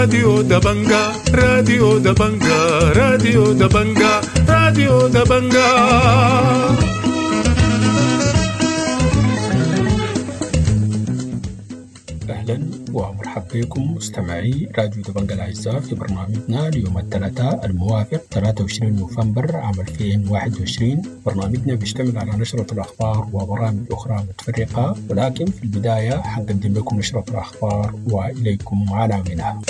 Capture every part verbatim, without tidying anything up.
راديو دبنجا راديو دبنجا راديو دبنجا راديو دبنجا. أهلا ومرحبا بكم مستمعي راديو دبنجا الأعزاء في برنامجنا اليوم الثلاثاء الموافق ثلاثة وعشرين نوفمبر عام ألفين وواحد وعشرين. برنامجنا بيشتمل على نشرة الأخبار وبرامج أخرى متفرقة، ولكن في البداية حنقدم لكم نشرة الأخبار وإليكم عناوينها.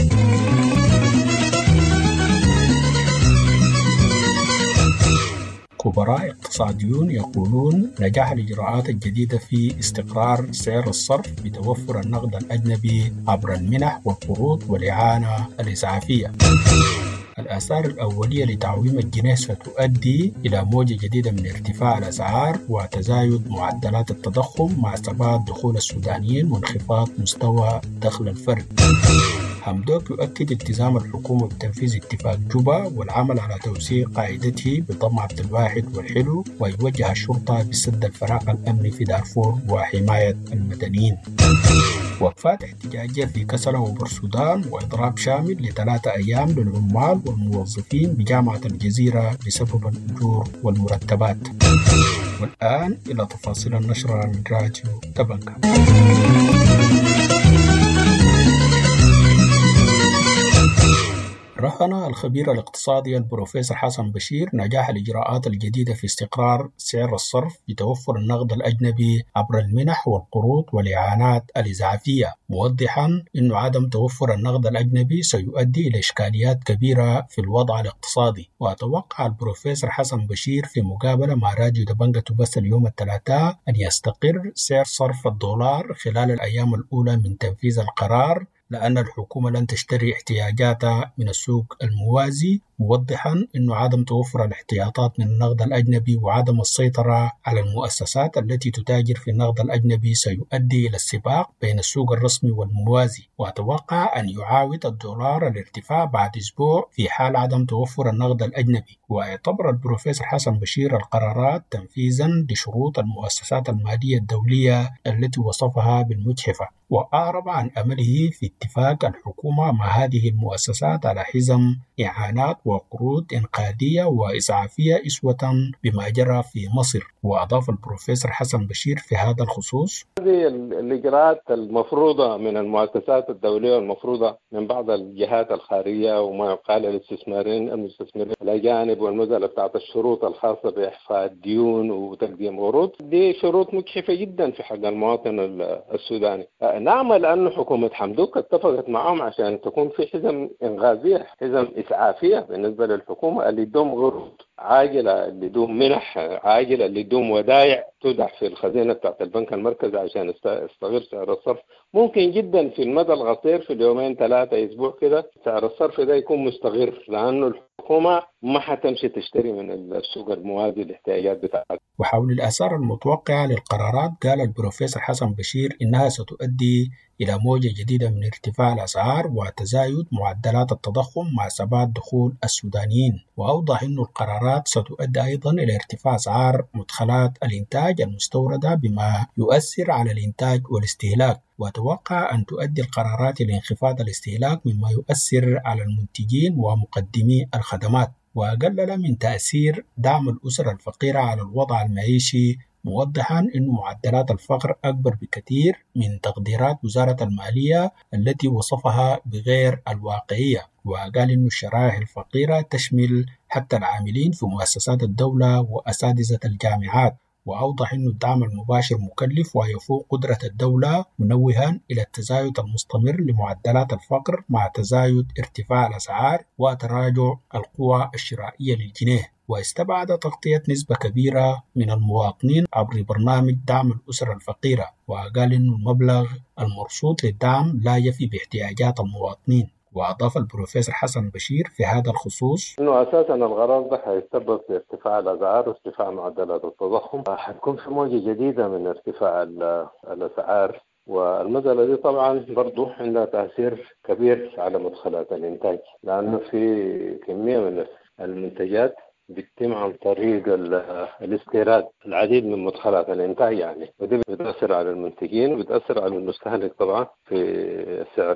خبراء اقتصاديون يقولون نجاح الإجراءات الجديدة في استقرار سعر الصرف بتوفر النقد الأجنبي عبر المنح والقروض والإعانة الإسعافية. الآثار الأولية لتعويم الجنيه ستؤدي إلى موجة جديدة من ارتفاع الأسعار وتزايد معدلات التضخم مع ثبات دخول السودانيين وانخفاض مستوى دخل الفرد. حمدوك يؤكد التزام الحكومة بتنفيذ اتفاق جوبا والعمل على توسيع قاعدته بضم عبد الواحد والحلو، ويوجه الشرطة بسد الفراغ الأمني في دارفور وحماية المدنيين. وقفات احتجاجية في كسلة وبرسودان وإضراب شامل لثلاثة أيام للعمال والموظفين بجامعة الجزيرة بسبب الأجور والمرتبات. والآن إلى تفاصيل النشرة من راديو دبنجا. رهن الخبير الاقتصادي البروفيسور حسن بشير نجاح الإجراءات الجديدة في استقرار سعر الصرف بتوفر النقد الأجنبي عبر المنح والقروض والإعانات الإسعافية، موضحا أن عدم توفر النقد الأجنبي سيؤدي إلى إشكاليات كبيرة في الوضع الاقتصادي. وأتوقع البروفيسور حسن بشير في مقابلة مع راديو دبنجا تبث اليوم الثلاثاء أن يستقر سعر صرف الدولار خلال الأيام الأولى من تنفيذ القرار، لأن الحكومة لن تشتري احتياجاتها من السوق الموازي، موضحا أن عدم توفر الاحتياطات من النقد الأجنبي وعدم السيطرة على المؤسسات التي تتاجر في النقد الأجنبي سيؤدي إلى السباق بين السوق الرسمي والموازي. وأتوقع أن يعاود الدولار الارتفاع بعد أسبوع في حال عدم توفر النقد الأجنبي. واعتبر البروفيسور حسن بشير القرارات تنفيذا لشروط المؤسسات المالية الدولية التي وصفها بالمجحفة، وأعرب عن أمله في اتفاق الحكومة مع هذه المؤسسات على حزم إعانات وقروض إنقاذية وإسعافية أسوة بما جرى في مصر. وأضاف البروفيسور حسن بشير في هذا الخصوص: هذه الإجراءات المفروضة من المؤسسات الدولية والمفروضة من بعض الجهات الخارجية وما يقال الاستثماريين المستثمرين الأجانب والمسألة بتاعت الشروط الخاصة بإحفاء الديون وتقديم قروض، دي شروط مجحفة جدا في حق المواطن السوداني. نعمل أن حكومة حمدوك اتفقت معهم عشان تكون في حزم إنغاذية، حزم إسعافية بالنسبة للحكومة، اللي يدوم قروض عاجلة، اللي يدوم منح عاجلة، اللي يدوم ودائع تودع في الخزينة بتاعت البنك المركزي عشان يستغل سعر الصرف. ممكن جدا في المدى القصير في اليومين ثلاثة أسبوع كده سعر الصرف ده يكون مستقر، لأنه الحكومة ما حتمشي تشتري من السوق الموازي الاحتياجات بتاعتها. وحول الآثار المتوقعة للقرارات، قال البروفيسور حسن بشير إنها ستؤدي إلى موجة جديدة من ارتفاع الأسعار وتزايد معدلات التضخم مع ثبات دخول السودانيين. وأوضح أن القرارات ستؤدي أيضا إلى ارتفاع أسعار مدخلات الإنتاج المستوردة بما يؤثر على الإنتاج والاستهلاك. وأتوقع أن تؤدي القرارات إلى انخفاض الاستهلاك مما يؤثر على المنتجين ومقدمي الخدمات. وقلل من تأثير دعم الأسر الفقيرة على الوضع المعيشي، موضحا أن معدلات الفقر أكبر بكثير من تقديرات وزارة المالية التي وصفها بغير الواقعية. وقال أن الشرائح الفقيرة تشمل حتى العاملين في مؤسسات الدولة وأساتذة الجامعات. وأوضح أن الدعم المباشر مكلف ويفوق قدرة الدولة، منوها إلى التزايد المستمر لمعدلات الفقر مع تزايد ارتفاع الأسعار وتراجع القوى الشرائية للجنيه. واستبعد تغطية نسبة كبيرة من المواطنين عبر برنامج دعم الأسر الفقيرة، وقال أن المبلغ المرصود للدعم لا يفي باحتياجات المواطنين. وأضاف البروفيسور حسن بشير في هذا الخصوص إنه أساساً القرار ده هيسبب في ارتفاع الأسعار وارتفاع معدلات التضخم، حتكون في موجة جديدة من ارتفاع الأسعار، والمسألة دي طبعاً برضو عندها تأثير كبير على مدخلات الإنتاج، لأنه في كمية من المنتجات بتتم عن طريق الاستيراد العديد من مدخلات الإنتاج يعني، ودي بتأثر على المنتجين وبتأثر على المستهلك طبعا في سعر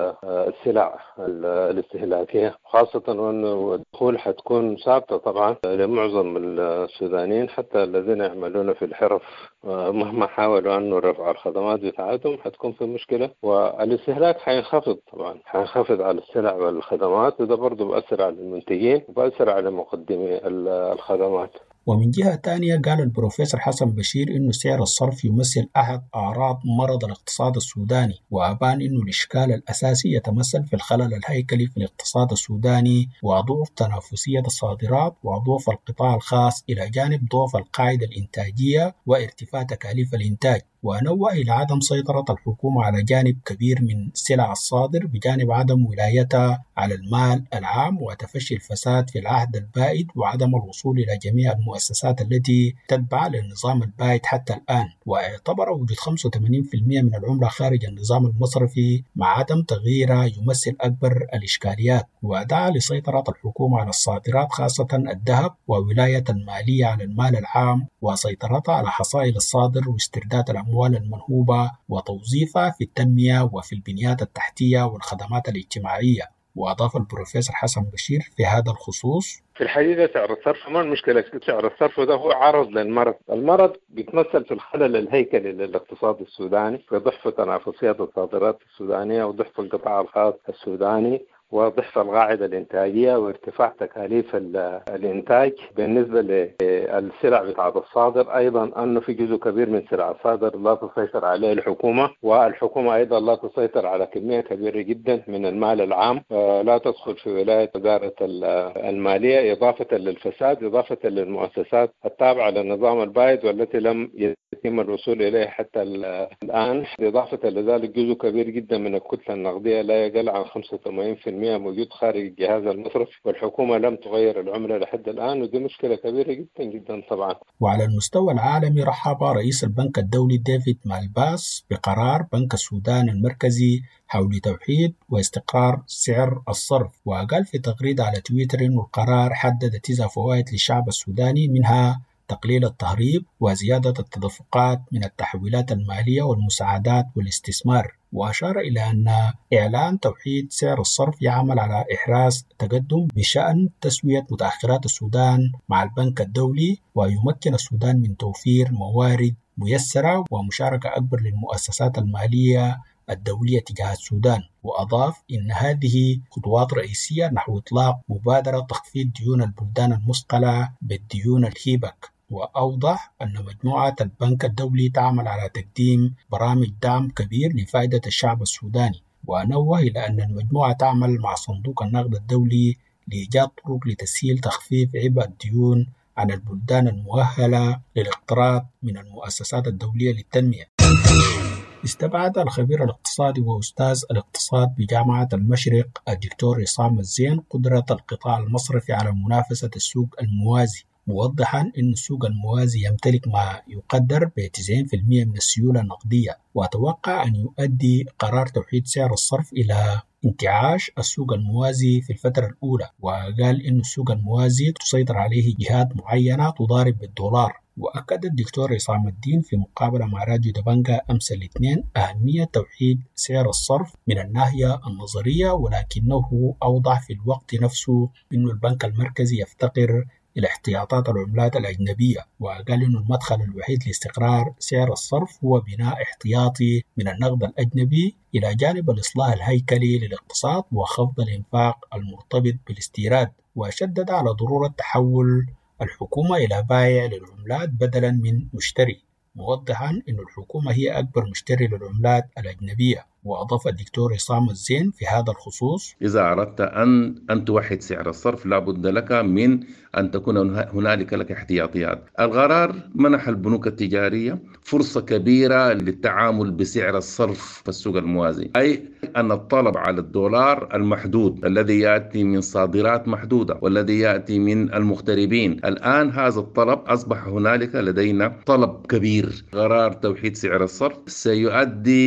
السلع الاستهلاكية، خاصة وأنه الدخول حتكون ثابتة طبعا لمعظم السودانيين حتى الذين يعملون في الحرف، مهما حاولوا أنه رفع الخدمات بتاعتهم حتكون في مشكلة، والاستهلاك حينخفض طبعا، حينخفض على السلع والخدمات، وده برضه بأثر على المنتجين وبأثر على مقدمي الخدمات. ومن جهة تانية قال البروفيسور حسن بشير إنه سعر الصرف يمثل أحد أعراض مرض الاقتصاد السوداني، وأبان إنه الإشكال الأساسي يتمثل في الخلل الهيكلي في الاقتصاد السوداني وضعف تنافسية الصادرات وضعف القطاع الخاص إلى جانب ضعف القاعدة الإنتاجية وارتفاع تكاليف الإنتاج، ونوه إلى عدم سيطرة الحكومة على جانب كبير من سلع الصادر بجانب عدم ولايتها على المال العام وتفشي الفساد في العهد البائد وعدم الوصول إلى جميع المؤسسات التي تتبع للنظام البائد حتى الآن. واعتبر وجود خمسة وثمانين بالمئة من العملة خارج النظام المصرفي مع عدم تغييرها يمثل أكبر الإشكاليات، ودعا لسيطرة الحكومة على الصادرات خاصة الذهب وولاية المالية على المال العام وسيطرتها على حصائل الصادر واسترداد الأموال المنهوبة وتوظيفها في التنمية وفي البنيات التحتية والخدمات الاجتماعية. وأضاف البروفيسور حسن بشير في هذا الخصوص: في الحقيقة سعر الصرف ما المشكلة، سعر الصرف ده هو عرض للمرض، المرض بيتمثل في الخلل الهيكلي للاقتصاد السوداني، في ضعف تنافسية الصادرات السودانية وضعف القطاع الخاص السوداني وضعف القاعدة الإنتاجية وارتفاع تكاليف الإنتاج بالنسبة للسلع بتاعة الصادر، أيضا أنه في جزء كبير من سلع الصادر لا تسيطر عليه الحكومة، والحكومة أيضا لا تسيطر على كمية كبيرة جدا من المال العام، لا تدخل في ولاية وزارة المالية، إضافة للفساد، إضافة للمؤسسات التابعة للنظام البائد والتي لم يتم الوصول إليه حتى الآن، إضافة لذلك جزء كبير جدا من الكتلة النقدية لا يقل عن خمسة وثمانين بالمئة موجود خارج الجهاز المصرفي، والحكومة لم تغير العملة لحد الآن، ودي مشكلة كبيرة جدا جدا طبعا. وعلى المستوى العالمي رحب رئيس البنك الدولي ديفيد مالباس بقرار بنك السودان المركزي حول توحيد واستقرار سعر الصرف، وقال في تغريدة على تويتر إنه القرار حدد تسع فوائد للشعب السوداني، منها تقليل التهريب وزيادة التدفقات من التحويلات المالية والمساعدات والاستثمار. وأشار إلى أن إعلان توحيد سعر الصرف يعمل على إحراز تقدم بشأن تسوية متأخرات السودان مع البنك الدولي، ويمكن السودان من توفير موارد ميسرة ومشاركة أكبر للمؤسسات المالية الدولية تجاه السودان. وأضاف إن هذه خطوات رئيسية نحو إطلاق مبادرة تخفيض ديون البلدان المثقلة بالديون الهيبك. وأوضح أن مجموعة البنك الدولي تعمل على تقديم برامج دعم كبير لفائدة الشعب السوداني، ونوه إلى أن المجموعة تعمل مع صندوق النقد الدولي لإيجاد طرق لتسهيل تخفيف عبء الديون عن البلدان المؤهلة للاقتراض من المؤسسات الدولية للتنمية. استبعد الخبير الاقتصادي وأستاذ الاقتصاد بجامعة المشرق الدكتور عصام الزين قدرة القطاع المصرفي على منافسة السوق الموازي، موضحا أن السوق الموازي يمتلك ما يقدر ب تسعين بالمئة من السيولة النقدية، وأتوقع أن يؤدي قرار توحيد سعر الصرف إلى انتعاش السوق الموازي في الفترة الأولى. وقال أن السوق الموازي تسيطر عليه جهات معينة تضارب بالدولار. وأكد الدكتور عصام الدين في مقابلة مع راديو دبنجا أمس الاثنين أهمية توحيد سعر الصرف من الناحية النظرية، ولكنه أوضح في الوقت نفسه أن البنك المركزي يفتقر إلى احتياطات العملات الأجنبية، وقال أن المدخل الوحيد لاستقرار سعر الصرف هو بناء احتياطي من النقد الأجنبي إلى جانب الإصلاح الهيكلي للاقتصاد وخفض الإنفاق المرتبط بالاستيراد. وشدد على ضرورة تحول الحكومة إلى بائع للعملات بدلا من مشتري، موضحا أن الحكومة هي أكبر مشتري للعملات الأجنبية. وأضاف الدكتور عصام الزين في هذا الخصوص: إذا أردت أن أن توحد سعر الصرف لابد لك من أن تكون هنالك لك احتياطيات. القرار منح البنوك التجارية فرصة كبيرة للتعامل بسعر الصرف في السوق الموازي، أي أن الطلب على الدولار المحدود الذي يأتي من صادرات محدودة والذي يأتي من المغتربين، الآن هذا الطلب أصبح هنالك لدينا طلب كبير. قرار توحيد سعر الصرف سيؤدي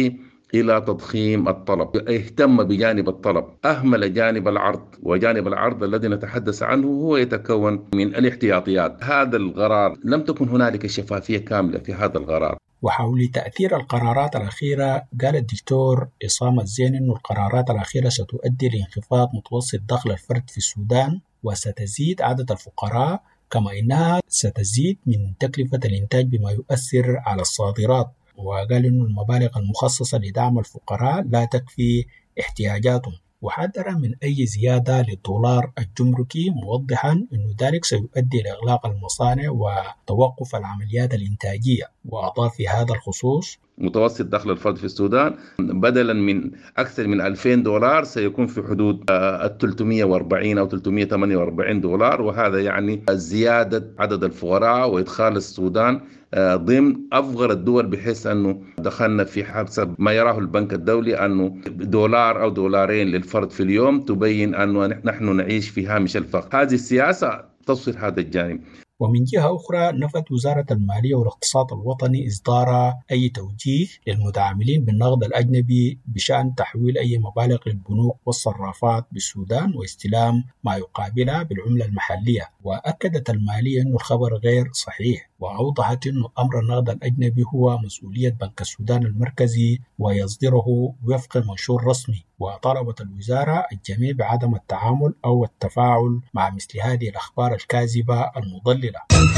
إلى تضخيم الطلب، اهتم بجانب الطلب، أهمل جانب العرض، وجانب العرض الذي نتحدث عنه هو يتكون من الاحتياطيات. هذا القرار لم تكن هنالك شفافية كاملة في هذا القرار. وحول تأثير القرارات الأخيرة قال الدكتور عصام الزيني أن القرارات الأخيرة ستؤدي لانخفاض متوسط دخل الفرد في السودان، وستزيد عدد الفقراء، كما إنها ستزيد من تكلفة الإنتاج بما يؤثر على الصادرات. وقال أن المبالغ المخصصة لدعم الفقراء لا تكفي احتياجاتهم، وحذر من أي زيادة للدولار الجمركي، موضحا أن ذلك سيؤدي لإغلاق المصانع وتوقف العمليات الإنتاجية. وأضاف في هذا الخصوص: متوسط دخل الفرد في السودان بدلا من أكثر من ألفين دولار سيكون في حدود ال ثلاثمئة وأربعين أو ثلاثمئة وثمانية وأربعين دولار، وهذا يعني زيادة عدد الفقراء وإدخال السودان ضمن أفقر الدول، بحيث أنه دخلنا في حسب ما يراه البنك الدولي أنه دولار أو دولارين للفرد في اليوم تبين أنه نحن نعيش في هامش الفقر. هذه السياسة تصل هذا الجانب. ومن جهة أخرى نفت وزارة المالية والاقتصاد الوطني إصدار أي توجيه للمتعاملين بالنقد الأجنبي بشأن تحويل أي مبالغ للبنوك والصرافات بالسودان واستلام ما يقابلها بالعملة المحلية. وأكدت المالية أن الخبر غير صحيح، وأوضحت أن أمر النقد الأجنبي هو مسؤولية بنك السودان المركزي ويصدره وفق منشور رسمي. وطلبت الوزارة الجميع بعدم التعامل أو التفاعل مع مثل هذه الأخبار الكاذبة المضللة.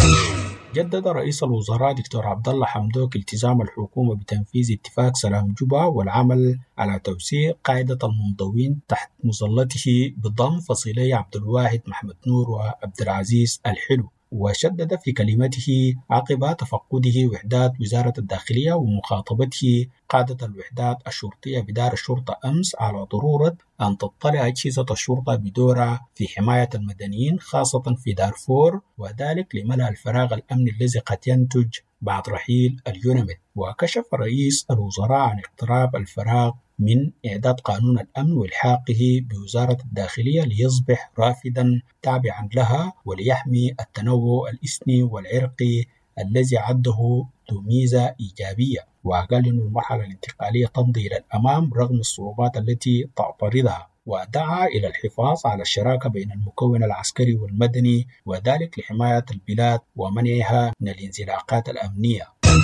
جدد رئيس الوزراء دكتور عبد الله حمدوك التزام الحكومة بتنفيذ اتفاق سلام جوبا والعمل على توسيع قاعدة المنضوين تحت مظلته بضم فصيلي عبد الواحد محمد نور وعبد العزيز الحلو. وشدد في كلمته عقب تفقده وحدات وزارة الداخلية ومخاطبته قادة الوحدات الشرطية بدار الشرطة أمس على ضرورة أن تطلع أجهزة الشرطة بدورها في حماية المدنيين خاصة في دارفور، وذلك لملء الفراغ الأمني الذي قد ينتج بعد رحيل اليونميد. وكشف رئيس الوزراء عن اقتراب الفراغ من إعداد قانون الأمن والحاقه بوزارة الداخلية ليصبح رافدا تابعا لها وليحمي التنوع الإثني والعرقي الذي عده ذو ميزة إيجابية. وقال أن المرحلة الانتقالية تمضي إلى الأمام رغم الصعوبات التي تعترضها، ودعا إلى الحفاظ على الشراكة بين المكون العسكري والمدني، وذلك لحماية البلاد ومنعها من الانزلاقات الأمنية.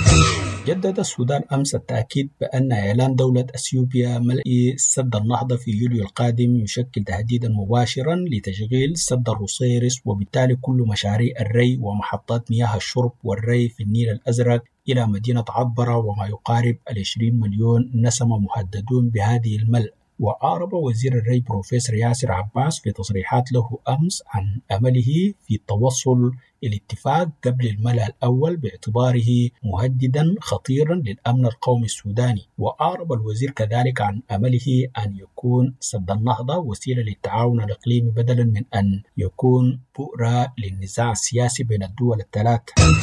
جدد السودان أمس التأكيد بأن إعلان دولة أثيوبيا ملء سد النهضة في يوليو القادم يشكل تهديدا مباشرا لتشغيل سد الروسيرس، وبالتالي كل مشاريع الري ومحطات مياه الشرب والري في النيل الأزرق إلى مدينة عطبرة وما يقارب العشرين مليون نسمة مهددون بهذه الملء. وأعرب وزير الري بروفيسور ياسر عباس في تصريحات له أمس عن أمله في التوصل إلى اتفاق قبل الملأ الأول باعتباره مهددا خطيرا للأمن القومي السوداني. وأعرب الوزير كذلك عن أمله أن يكون سد النهضة وسيلة للتعاون الإقليمي بدلا من أن يكون بؤرة للنزاع السياسي بين الدول الثلاث.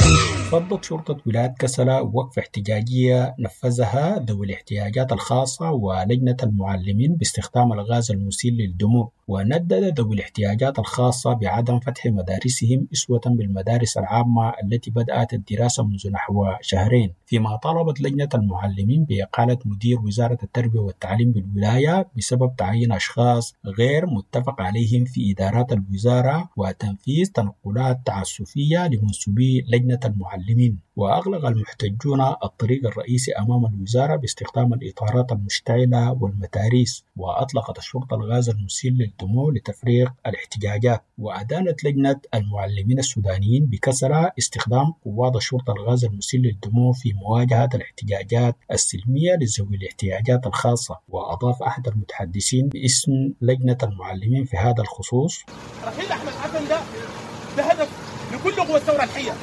فضت شرطة ولاية كسلا وقف احتجاجية نفذها ذوي الاحتياجات الخاصة ولجنة المعلمين باستخدام الغاز المسيل للدموع، وندد ذوي الاحتياجات الخاصة بعدم فتح مدارسهم أسوة بالمدارس العامة التي بدأت الدراسة منذ نحو شهرين، فيما طلبت لجنة المعلمين بإقالة مدير وزارة التربية والتعليم بالولاية بسبب تعيين أشخاص غير متفق عليهم في إدارات الوزارة وتنفيذ تنقلات تعسفية لمنسوبي لجنة المعلمين. وأغلق المحتجون الطريق الرئيسي أمام الوزارة باستخدام الإطارات المشتعلة والمتاريس، وأطلقت الشرطة الغاز المسيل للدموع لتفريق الاحتجاجات. وأدانت لجنة المعلمين السودانيين بكسرى استخدام قوات الشرطة الغاز المسيل للدموع في مواجهة الاحتجاجات السلمية لذوي الاحتياجات الخاصة. وأضاف أحد المتحدثين باسم لجنة المعلمين في هذا الخصوص: رحيل أحمد حسن ده ده هدف لكل قوى الثورة الحية،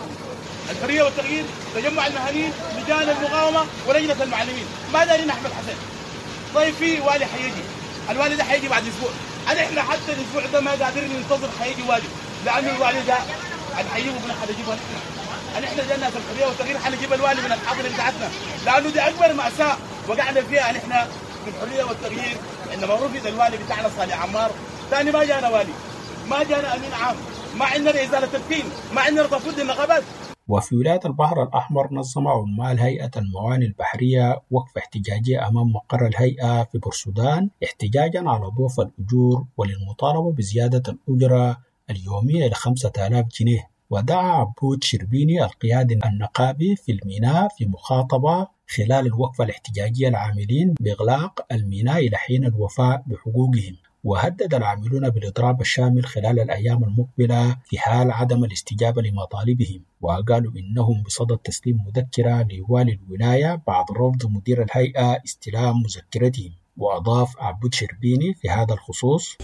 الحرية والتغيير، تجمع المهنيين، لجان المقاومة، ولجنة المعلمين. ما دارين أحمد حسن. طيب في والي حيجي، الوالي ده حيجي بعد أسبوع، أنا إحنا حتى الأسبوع ده ما قادرين ننتظر حيجي والي، لأنه الوالي ده الحيجي وبنا حنجيبه نحن. أنا إحنا جانا في الحرية والتغيير حنجيب الوالي من الحاضر بتاعتنا، لأنه دي أكبر مأساة وقعنا فيها نحن في الحرية والتغيير، عندما رفض الوالي بتاعنا صالح عمار. ثاني ما جانا والي، ما جانا أمين عام، ما عندنا إزالة التدخين، ما عندنا تفويض النقابات. وفي ولاية البحر الأحمر نظم عمال هيئة الموانئ البحرية وقفة احتجاجية أمام مقر الهيئة في بورسودان احتجاجا على ضعف الأجور وللمطالبة بزيادة الأجرة اليومية إلى خمسة آلاف جنيه. ودعا عبود شربيني القيادي النقابي في الميناء في مخاطبة خلال الوقفة الاحتجاجية العاملين بإغلاق الميناء إلى حين الوفاء بحقوقهم. وهدد العاملون بالإضراب الشامل خلال الأيام المقبلة في حال عدم الاستجابة لمطالبهم، وقالوا إنهم بصدد تسليم مذكرة لوالي الولاية بعد رفض مدير الهيئة استلام مذكرتهم. وأضاف عبود شربيني في هذا الخصوص: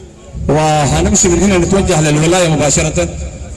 وهنمشي من هنا نتوجه للولاية مباشرة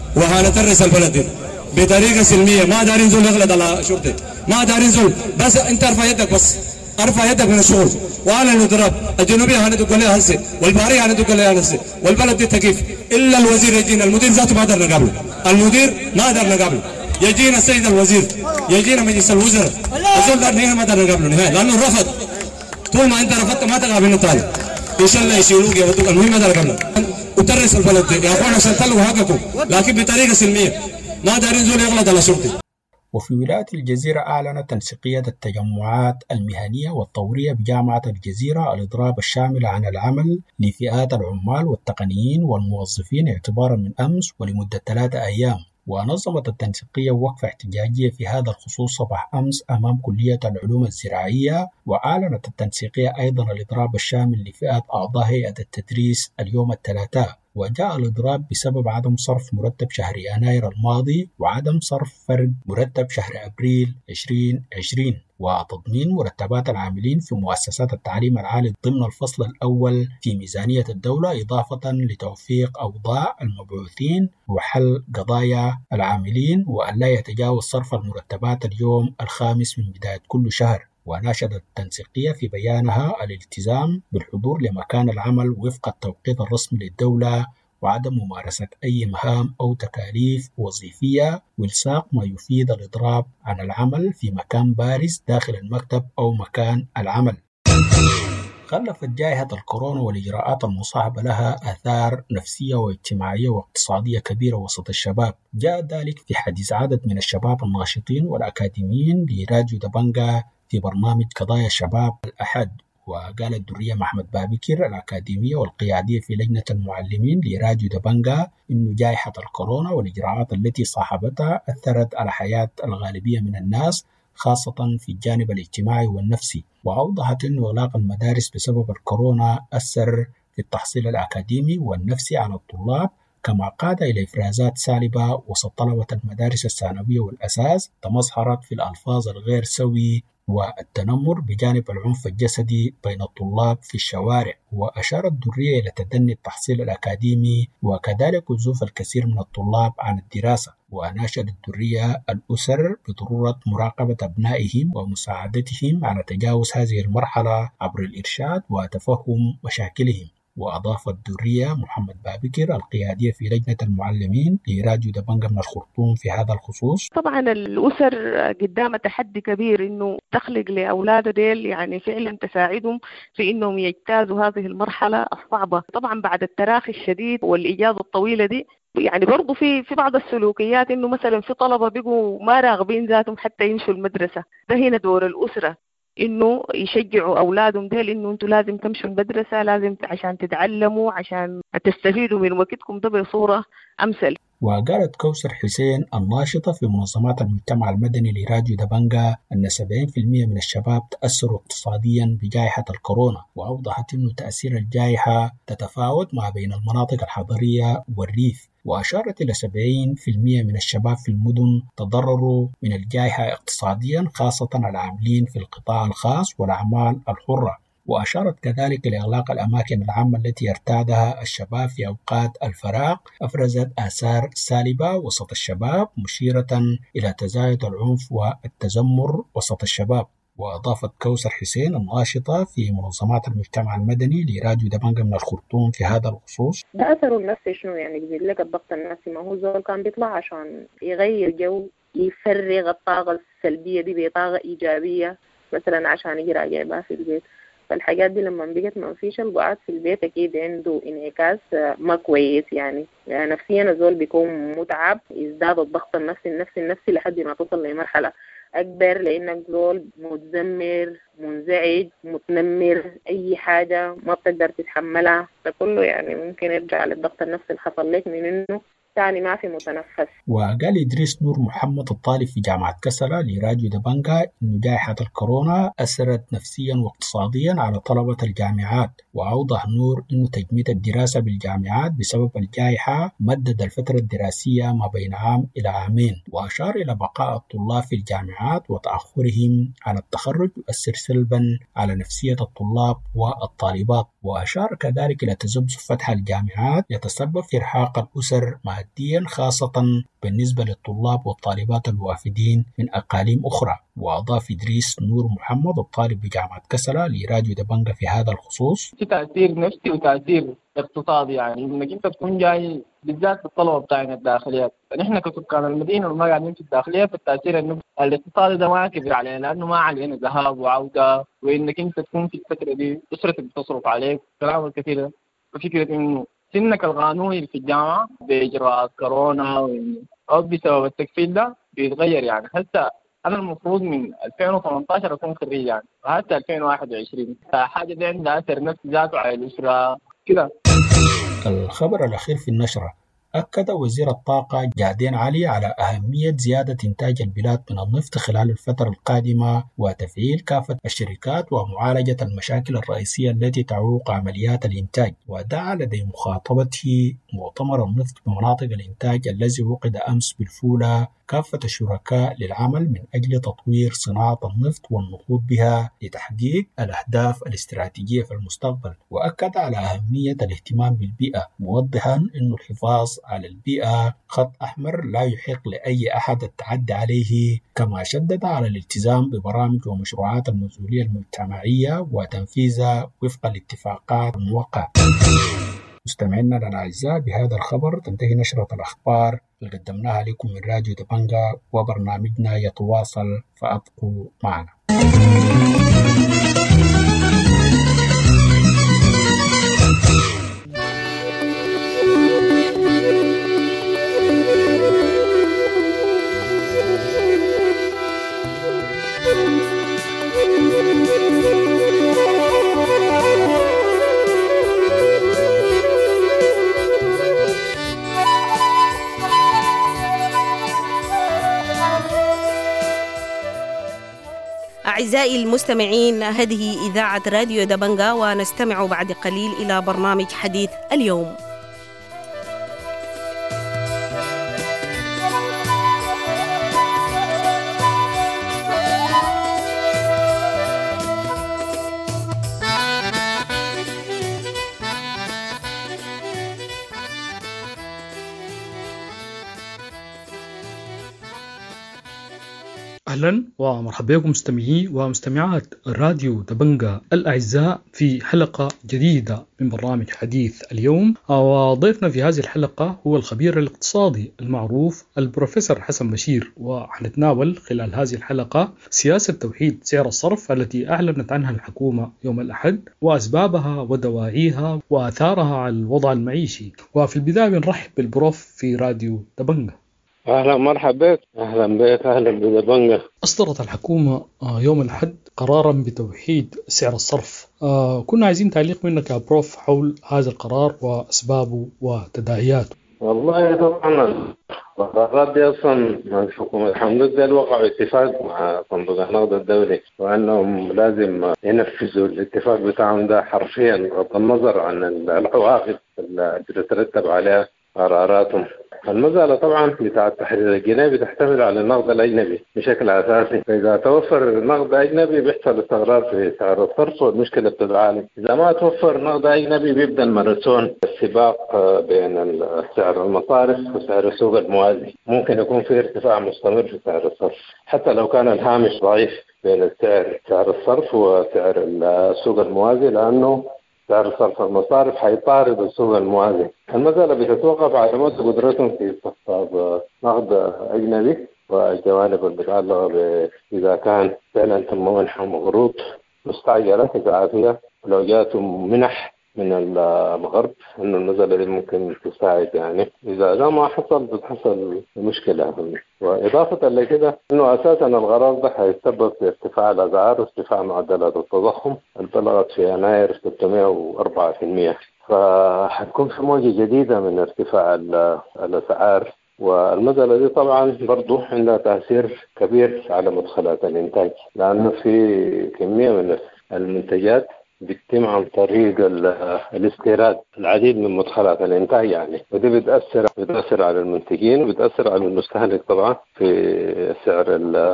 وهنترس البلد بطريقة سلمية، ما دارين زول يغلط على شرطي، ما دارين زول، بس انت ارفع يدك، بس ارفع يدك من الشغل. وانا الاضراب الجنوبية هندق عليها هسه، والبحرية هندق عليها هسه، والبلد دي تكيف. الا الوزير يجينا، المدير ذاته ما قدرنا نقابله، المدير ما قدرنا نقابله، يجينا السيد الوزير، يجينا مجلس الوزراء، الزول ده نحن ما قدرنا نقابله نهائي، لانه رفض. طول ما انت رفضت ما تقابلنا تاني، ان شاء الله يشيلوك يودوك، المهم ما قدرنا وترس البلد دي يا اخوانا عشان تلغوا حقكم، لكن بطريقه سلميه، ما دارين زول يغلط على شرطي. وفي ولاية الجزيرة أعلنت تنسيقية التجمعات المهنية والطورية بجامعة الجزيرة الإضراب الشامل عن العمل لفئات العمال والتقنيين والموظفين اعتبارا من أمس ولمدة ثلاثة أيام. ونظمت التنسيقية وقفة احتجاجية في هذا الخصوص صباح أمس أمام كلية العلوم الزراعية. وأعلنت التنسيقية أيضا الإضراب الشامل لفئات أعضاء هيئة التدريس اليوم الثلاثاء. وجاء الإضراب بسبب عدم صرف مرتب شهر يناير الماضي وعدم صرف فرق مرتب شهر أبريل عشرين عشرين وتضمين مرتبات العاملين في مؤسسات التعليم العالي ضمن الفصل الأول في ميزانية الدولة، إضافة لتوفيق أوضاع المبعوثين وحل قضايا العاملين وأن لا يتجاوز صرف المرتبات اليوم الخامس من بداية كل شهر. وناشدت التنسيقية في بيانها الالتزام بالحضور لمكان العمل وفق التوقيت الرسمي للدولة وعدم ممارسة أي مهام أو تكاليف وظيفية والساق ما يفيد الإضراب عن العمل في مكان بارز داخل المكتب أو مكان العمل. خلفت جائحة الكورونا والإجراءات المصاحبة لها آثار نفسية واجتماعية واقتصادية كبيرة وسط الشباب. جاء ذلك في حديث عدد من الشباب الناشطين والأكاديميين لراديو دبنجا في برنامج قضايا الشباب الأحد. وقال الدرية محمد بابكر الأكاديمية والقيادية في لجنة المعلمين لراديو دبنجا إنه جائحة الكورونا والإجراءات التي صاحبتها أثرت على حياة الغالبية من الناس خاصة في الجانب الاجتماعي والنفسي. وأوضحت أن إغلاق المدارس بسبب الكورونا أثر في التحصيل الأكاديمي والنفسي على الطلاب، كما قاد إلى إفرازات سالبة وسط طلبة المدارس الثانوية والأساس تمظهرت في الألفاظ الغير سوي والتنمر بجانب العنف الجسدي بين الطلاب في الشوارع. وأشارت الدرية إلى تدني التحصيل الأكاديمي وكذلك عزوف الكثير من الطلاب عن الدراسة. وناشد الدرية الأسر بضرورة مراقبة أبنائهم ومساعدتهم على تجاوز هذه المرحلة عبر الإرشاد وتفهم مشاكلهم. وأضاف الدرية محمد بابكر القيادية في لجنة المعلمين لراديو دبنجا من الخرطوم في هذا الخصوص: طبعا الأسر قدام تحدي كبير إنه تخلق لأولاده ديل يعني فعلا تساعدهم في إنهم يجتازوا هذه المرحلة الصعبة. طبعا بعد التراخي الشديد والإجازة الطويلة دي يعني برضو في في بعض السلوكيات إنه مثلا في طلبة بيقوا ما راغبين ذاتهم حتى يمشوا المدرسة. ده هنا دور الأسرة إنه يشجعوا أولادهم ديل إنه أنتوا لازم تمشوا المدرسة، لازم عشان تتعلموا عشان تستفيدوا من وقتكم ده بصورة أمثل. وقالت كوثر حسين الناشطة في منظمات المجتمع المدني لراديو دبنجا أن سبعين بالمئة من الشباب تأثروا اقتصاديا بجائحة الكورونا. وأوضحت أن تأثير الجائحة تتفاوت ما بين المناطق الحضرية والريف. وأشارت إلى سبعين بالمئة من الشباب في المدن تضرروا من الجائحة اقتصاديا خاصة العاملين في القطاع الخاص والأعمال الحرة. وأشارت كذلك إلى إغلاق الأماكن العامة التي يرتادها الشباب في أوقات الفراغ أفرزت آثار سالبة وسط الشباب مشيرة إلى تزايد العنف والتذمر وسط الشباب. وأضافت كوثر حسين الناشطة في منظمات المجتمع المدني لراديو دبنجا من الخرطوم في هذا الخصوص: ده أثره النفسي شنو يعني؟ بيزيد لك الضغط النفسي. ما هو زول كان بيطلع عشان يغير جو، يفرغ الطاقة السلبية دي بطاقة إيجابية مثلا عشان يجي راجع بها في البيت. فالحاجات دي لما بقت ما فيش القعاد في البيت أكيد عنده انعكاس ما كويس يعني, يعني نفسيا الزول بيكون متعب, يزداد الضغط النفسي النفسي النفسي لحد ما توصل لمرحلة أكبر, لأنك زول متذمر منزعج متنمر, أي حاجة ما بتقدر تتحملها, فكله يعني ممكن يرجع للضغط النفسي اللي حصل لك من إنه ثاني ما في متنفس. وقال إدريس نور محمد الطالب في جامعة كسلا لراديو دبنجا إنه جائحة الكورونا أثرت نفسيا واقتصاديا على طلبة الجامعات. وأوضح نور إنه تجميد الدراسة بالجامعات بسبب الجائحة مدد الفترة الدراسية ما بين عام إلى عامين. وأشار إلى بقاء الطلاب في الجامعات وتأخرهم على التخرج يؤثر سلبا على نفسية الطلاب والطالبات. وأشار كذلك إلى تذبذب فتح الجامعات يتسبب في إرهاق الأسر ماديا خاصة بالنسبة للطلاب والطالبات الوافدين من أقاليم أخرى. وأضاف إدريس نور محمد الطالب بجامعة كسلا لراديو دبنجا في هذا الخصوص: في تأثير نفسي وتأثير اقتصادي, يعني إنك أنت تكون جاي بالذات بالطلبة بتاعنا الداخليات. نحن كسكان المدينة وما قاعدين في الداخلية, فالتأثير إنه الاقتصادي ده ما كبير علينا, لأنه ما علينا ذهاب وعودة, وإنك أنت تكون في الفترة دي أسرتك بتصرف عليك كلام كثير. ففكرة إنه سنك القانوني في الجامعة بإجراءات كورونا أو بسبب التكفيل ده بيتغير. يعني حتى أنا المفروض من ألفين وثمانية عشر أكون خريج, يعني وحتى ألفين وواحد وعشرين, فحاجة دي عندها أثر نفسي ذاته على الأسرة كده. الخبر الأخير في النشرة: أكد وزير الطاقة جادين علي على أهمية زيادة إنتاج البلاد من النفط خلال الفترة القادمة وتفعيل كافة الشركات ومعالجة المشاكل الرئيسية التي تعوق عمليات الإنتاج. ودعا لدي مخاطبته مؤتمر النفط بمناطق الإنتاج الذي عقد أمس بالفولة كافة الشركاء للعمل من أجل تطوير صناعة النفط والنهوض بها لتحقيق الأهداف الاستراتيجية في المستقبل. وأكد على أهمية الاهتمام بالبيئة, موضحا أن الحفاظ على البيئة خط أحمر لا يحق لأي أحد التعدي عليه. كما شدد على الالتزام ببرامج ومشروعات المسؤولية المجتمعية وتنفيذها وفق الاتفاقات الموقعة. مستمعينا الأعزاء, بهذا الخبر تنتهي نشرة الأخبار اللي قدمناها لكم من راديو دبنجا, وبرنامجنا يتواصل, فأبقوا معنا. أعزائي المستمعين, هذه إذاعة راديو دبنجا, ونستمع بعد قليل إلى برنامج حديث اليوم. أهلا ومرحبا بكم مستمعي ومستمعات راديو دبنجا الأعزاء في حلقة جديدة من برنامج حديث اليوم. وضيفنا في هذه الحلقة هو الخبير الاقتصادي المعروف البروفيسور حسن بشير, وحنتناول خلال هذه الحلقة سياسة توحيد سعر الصرف التي أعلنت عنها الحكومة يوم الأحد, وأسبابها ودواعيها وآثارها على الوضع المعيشي. وفي البداية بنرحب بالبروف في راديو دبنجا. أهلا مرحبا بك. أهلا بك. أهلا بدبنجا. أصدرت الحكومة يوم الأحد قرارا بتوحيد سعر الصرف. كنا عايزين تعليق منك يا بروف حول هذا القرار وأسبابه وتداعياته. والله طبعا القرارات دي أصلا الحكومة الحمد لله وقعوا اتفاق مع صندوق النقد الدولي, وأنهم لازم ينفذوا الاتفاق بتاعهم ده حرفيا بغض النظر عن العواقب اللي تترتب عليها قراراتهم. المسألة طبعا بتاع التحرير الجنائي بتحتمل على النقد الأجنبي بشكل أساسي, فإذا توفر نقد أجنبي بيحصل استقرار في سعر الصرف والمشكلة بتتعالج. إذا ما توفر نقد أجنبي بيبدأ الماراثون السباق بين سعر المصارف وسعر السوق الموازي, ممكن يكون في ارتفاع مستمر في سعر الصرف حتى لو كان الهامش ضعيف بين السعر سعر الصرف وسعر السوق الموازي, لأنه سعر صرف المصارف حيطارد السوق الموازي. المسألة بتتوقف على مدى قدرتهم في استصحاب نقد أجنبي والجوانب المتعلقة إذا كان فعلا تم منحهم قروض مستعجلة إسعافية، ولو جاتهم منح من الغرب إنه المسألة دي ممكن تساعد. يعني إذا ده ما حصل بتحصل مشكلة. وإضافة لكده إنه أساسا القرار ده هيسبب في ارتفاع الأسعار وارتفاع معدلات التضخم اللي بلغت في يناير ستمائة وأربعة بالمئة، فحتكون في موجة جديدة من ارتفاع الأسعار. والمسألة دي طبعا برضو عندها تأثير كبير على مدخلات الإنتاج، لأنه في كمية من المنتجات بتتم عن طريق الاستيراد العديد من مدخلات الإنتاج يعني، ودي بتأثر بتأثر على المنتجين وبتأثر على المستهلك طبعا في سعر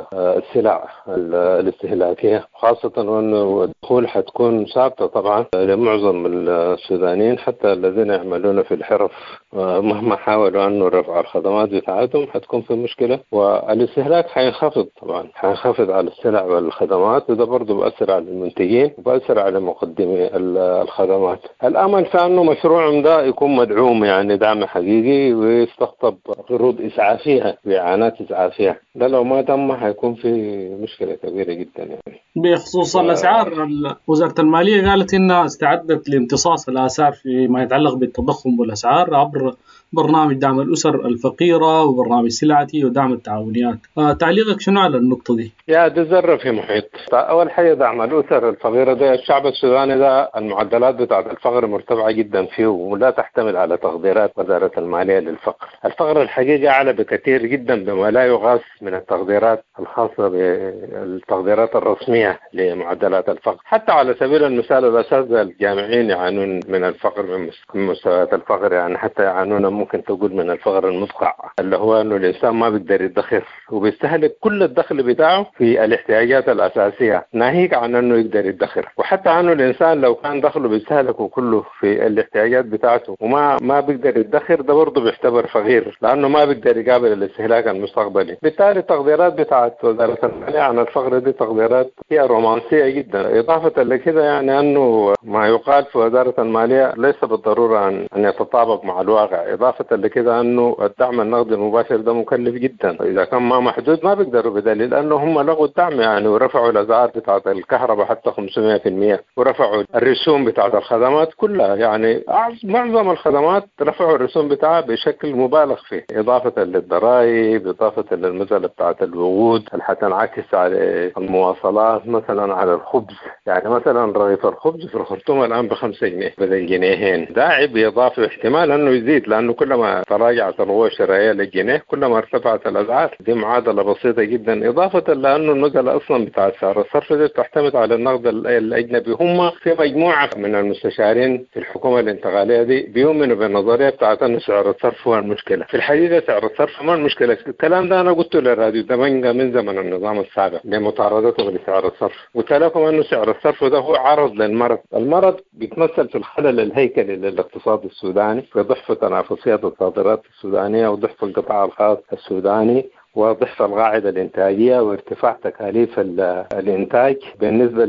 السلع الاستهلاكية، خاصة وأنه الدخول حتكون ثابتة طبعا لمعظم السودانيين حتى الذين يعملون في الحرف، مهما حاولوا أنه رفع الخدمات بتاعتهم حتكون في مشكلة، والاستهلاك حينخفض طبعا، حينخفض على السلع والخدمات، وده برضه بأثر على المنتجين وبأثر على مقدمي الخدمات. الأمل في أنه مشروعهم ده يكون مدعوم يعني دعم حقيقي ويستقطب قروض إسعافية وإعانات إسعافية، ده لو ما تم حيكون في مشكلة كبيرة جدا يعني. بخصوص الأسعار، وزارة المالية قالت إنها استعدت لامتصاص الآثار فيما يتعلق بالتضخم والأسعار عبر برنامج دعم الأسر الفقيرة وبرنامج سلعتي ودعم التعاونيات. آه تعليقك شنو على النقطة دي؟ يا دي ذرة في محيط. أول حاجة دعم الأسر الفقيرة ده، الشعب السوداني ده المعدلات بتاعة الفقر مرتفعة جدا فيه ولا تحتمل على تقديرات وزارة المالية للفقر. الفقر الحقيقة أعلى بكثير جدا بما لا يغاث من التقديرات الخاصة بالتقديرات الرسمية لمعدلات الفقر. حتى على سبيل المثال الأساتذة الجامعيين يعانون من الفقر من مستويات الفقر، يعني حتى يعانون ممكن تقول من الفقر المدقع، اللي هو انه الانسان ما بيقدر يدخر وبيستهلك كل الدخل بتاعه في الاحتياجات الاساسيه، ناهيك عن انه يقدر يدخر. وحتى انه الانسان لو كان دخله بيستهلكه كله في الاحتياجات بتاعته وما ما بيقدر يدخر، ده برضه بيعتبر فقير لانه ما بيقدر يقابل الاستهلاك المستقبلي. بالتالي التقديرات بتاعت وزاره الماليه عن الفقر دي تقديرات هي رومانسيه جدا. اضافه لكده يعني انه ما يقال في وزاره الماليه ليس بالضروره ان يتطابق مع الواقع. إضافة لكده أنه الدعم النقدي المباشر ده مكلف جدا، إذا كان ما محدود ما بيقدروا بدليل أنه هم لغوا الدعم يعني، ورفعوا الأسعار بتاعة الكهرباء حتى خمسمائة بالمئة، ورفعوا الرسوم بتاعة الخدمات كلها، يعني معظم الخدمات رفعوا الرسوم بتاعها بشكل مبالغ فيه، إضافة للضرائب، إضافة للمسألة بتاعة الوقود اللي حتنعكس على المواصلات، مثلا على الخبز. يعني مثلا رغيف الخبز في الخرطوم الآن بخمسة جنيه بدل جنيهين، ده عيب إضافي احتمال أنه يزيد، لأنه كلما تراجعت القوة الشرائية للجنيه كلما ارتفعت الأسعار. دي معادلة بسيطة جدا. إضافة لأنه النقلة أصلا بتاع سعر الصرف دي تعتمد على النقد الأجنبي. هم في مجموعة من المستشارين في الحكومة الانتقالية دي بيؤمنوا بالنظرية بتاعت أن سعر الصرف هو المشكلة. في الحقيقة سعر الصرف ما المشكلة. الكلام ده أنا قلته للراديو دبنجا من زمن النظام السابق لمطاردته لسعر الصرف. قلت لكم أنه سعر الصرف ده هو عرض للمرض. المرض بيتمثل في الخلل الهيكلي للاقتصاد السوداني، في ضعف تنافسية الصادرات السودانية وضعف القطاع الخاص السوداني وضعف القاعدة الإنتاجية وارتفاع تكاليف الإنتاج بالنسبة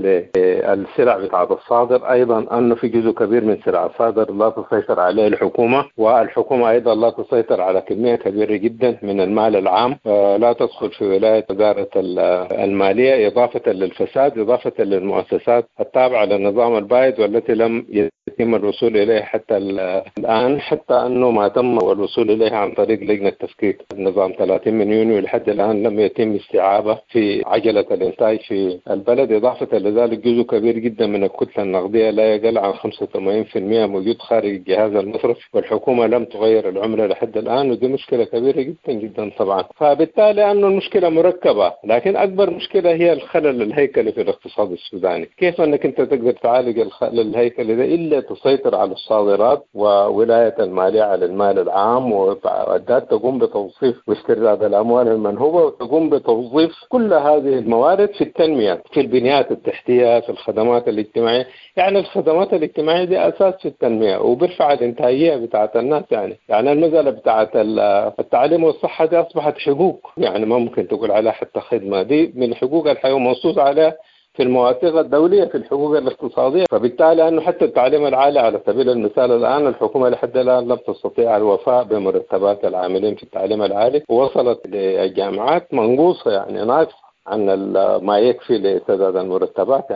للسلع بتاعة الصادر. أيضا أنه في جزء كبير من سلع الصادر لا تسيطر عليه الحكومة، والحكومة أيضا لا تسيطر على كمية كبيرة جدا من المال العام لا تدخل في ولاية وزارة المالية، إضافة للفساد، إضافة للمؤسسات التابعة للنظام البائد والتي لم يتم الوصول إليه حتى الآن، حتى أنه ما تم الوصول إليه عن طريق لجنة تفكيك النظام ثلاثين من يونيو لحد الآن لم يتم استيعابه في عجلة الإنتاج في البلد. إضافة لذلك جزء كبير جدا من الكتلة النقدية لا يقل عن خمسة وثمانين بالمئة موجود خارج الجهاز المصرفي، والحكومة لم تغير العملة لحد الآن، ودي مشكلة كبيرة جدا جدا طبعا. فبالتالي أنه المشكلة مركبة، لكن أكبر مشكلة هي الخلل الهيكلي في الاقتصاد السوداني. كيف أنك أنت تقدر تعالج الخلل الهيكلي ده إلا تسيطر على الصادرات وولاية المالية على المال العام، وأدات تقوم بتوظيف واسترداد الأموال المنهوبة، وتقوم بتوظيف كل هذه الموارد في التنمية، في البنيات التحتية، في الخدمات الاجتماعية. يعني الخدمات الاجتماعية دي أساس في التنمية وبرفع الإنتاجية بتاعت الناس. يعني يعني المسألة بتاعت التعليم والصحة دي أصبحت حقوق، يعني ما ممكن تقول عليها حتى خدمة، دي من حقوق الحياة منصوص عليها في المواثيق الدولية في الحقوق الاقتصادية. فبالتالي أنه حتى التعليم العالي على سبيل المثال الآن الحكومة لحد الآن لم تستطيع الوفاء بمرتبات العاملين في التعليم العالي، ووصلت للجامعات منقوصة يعني ناقصة عن ما يكفي لسداد المرتبات. يعني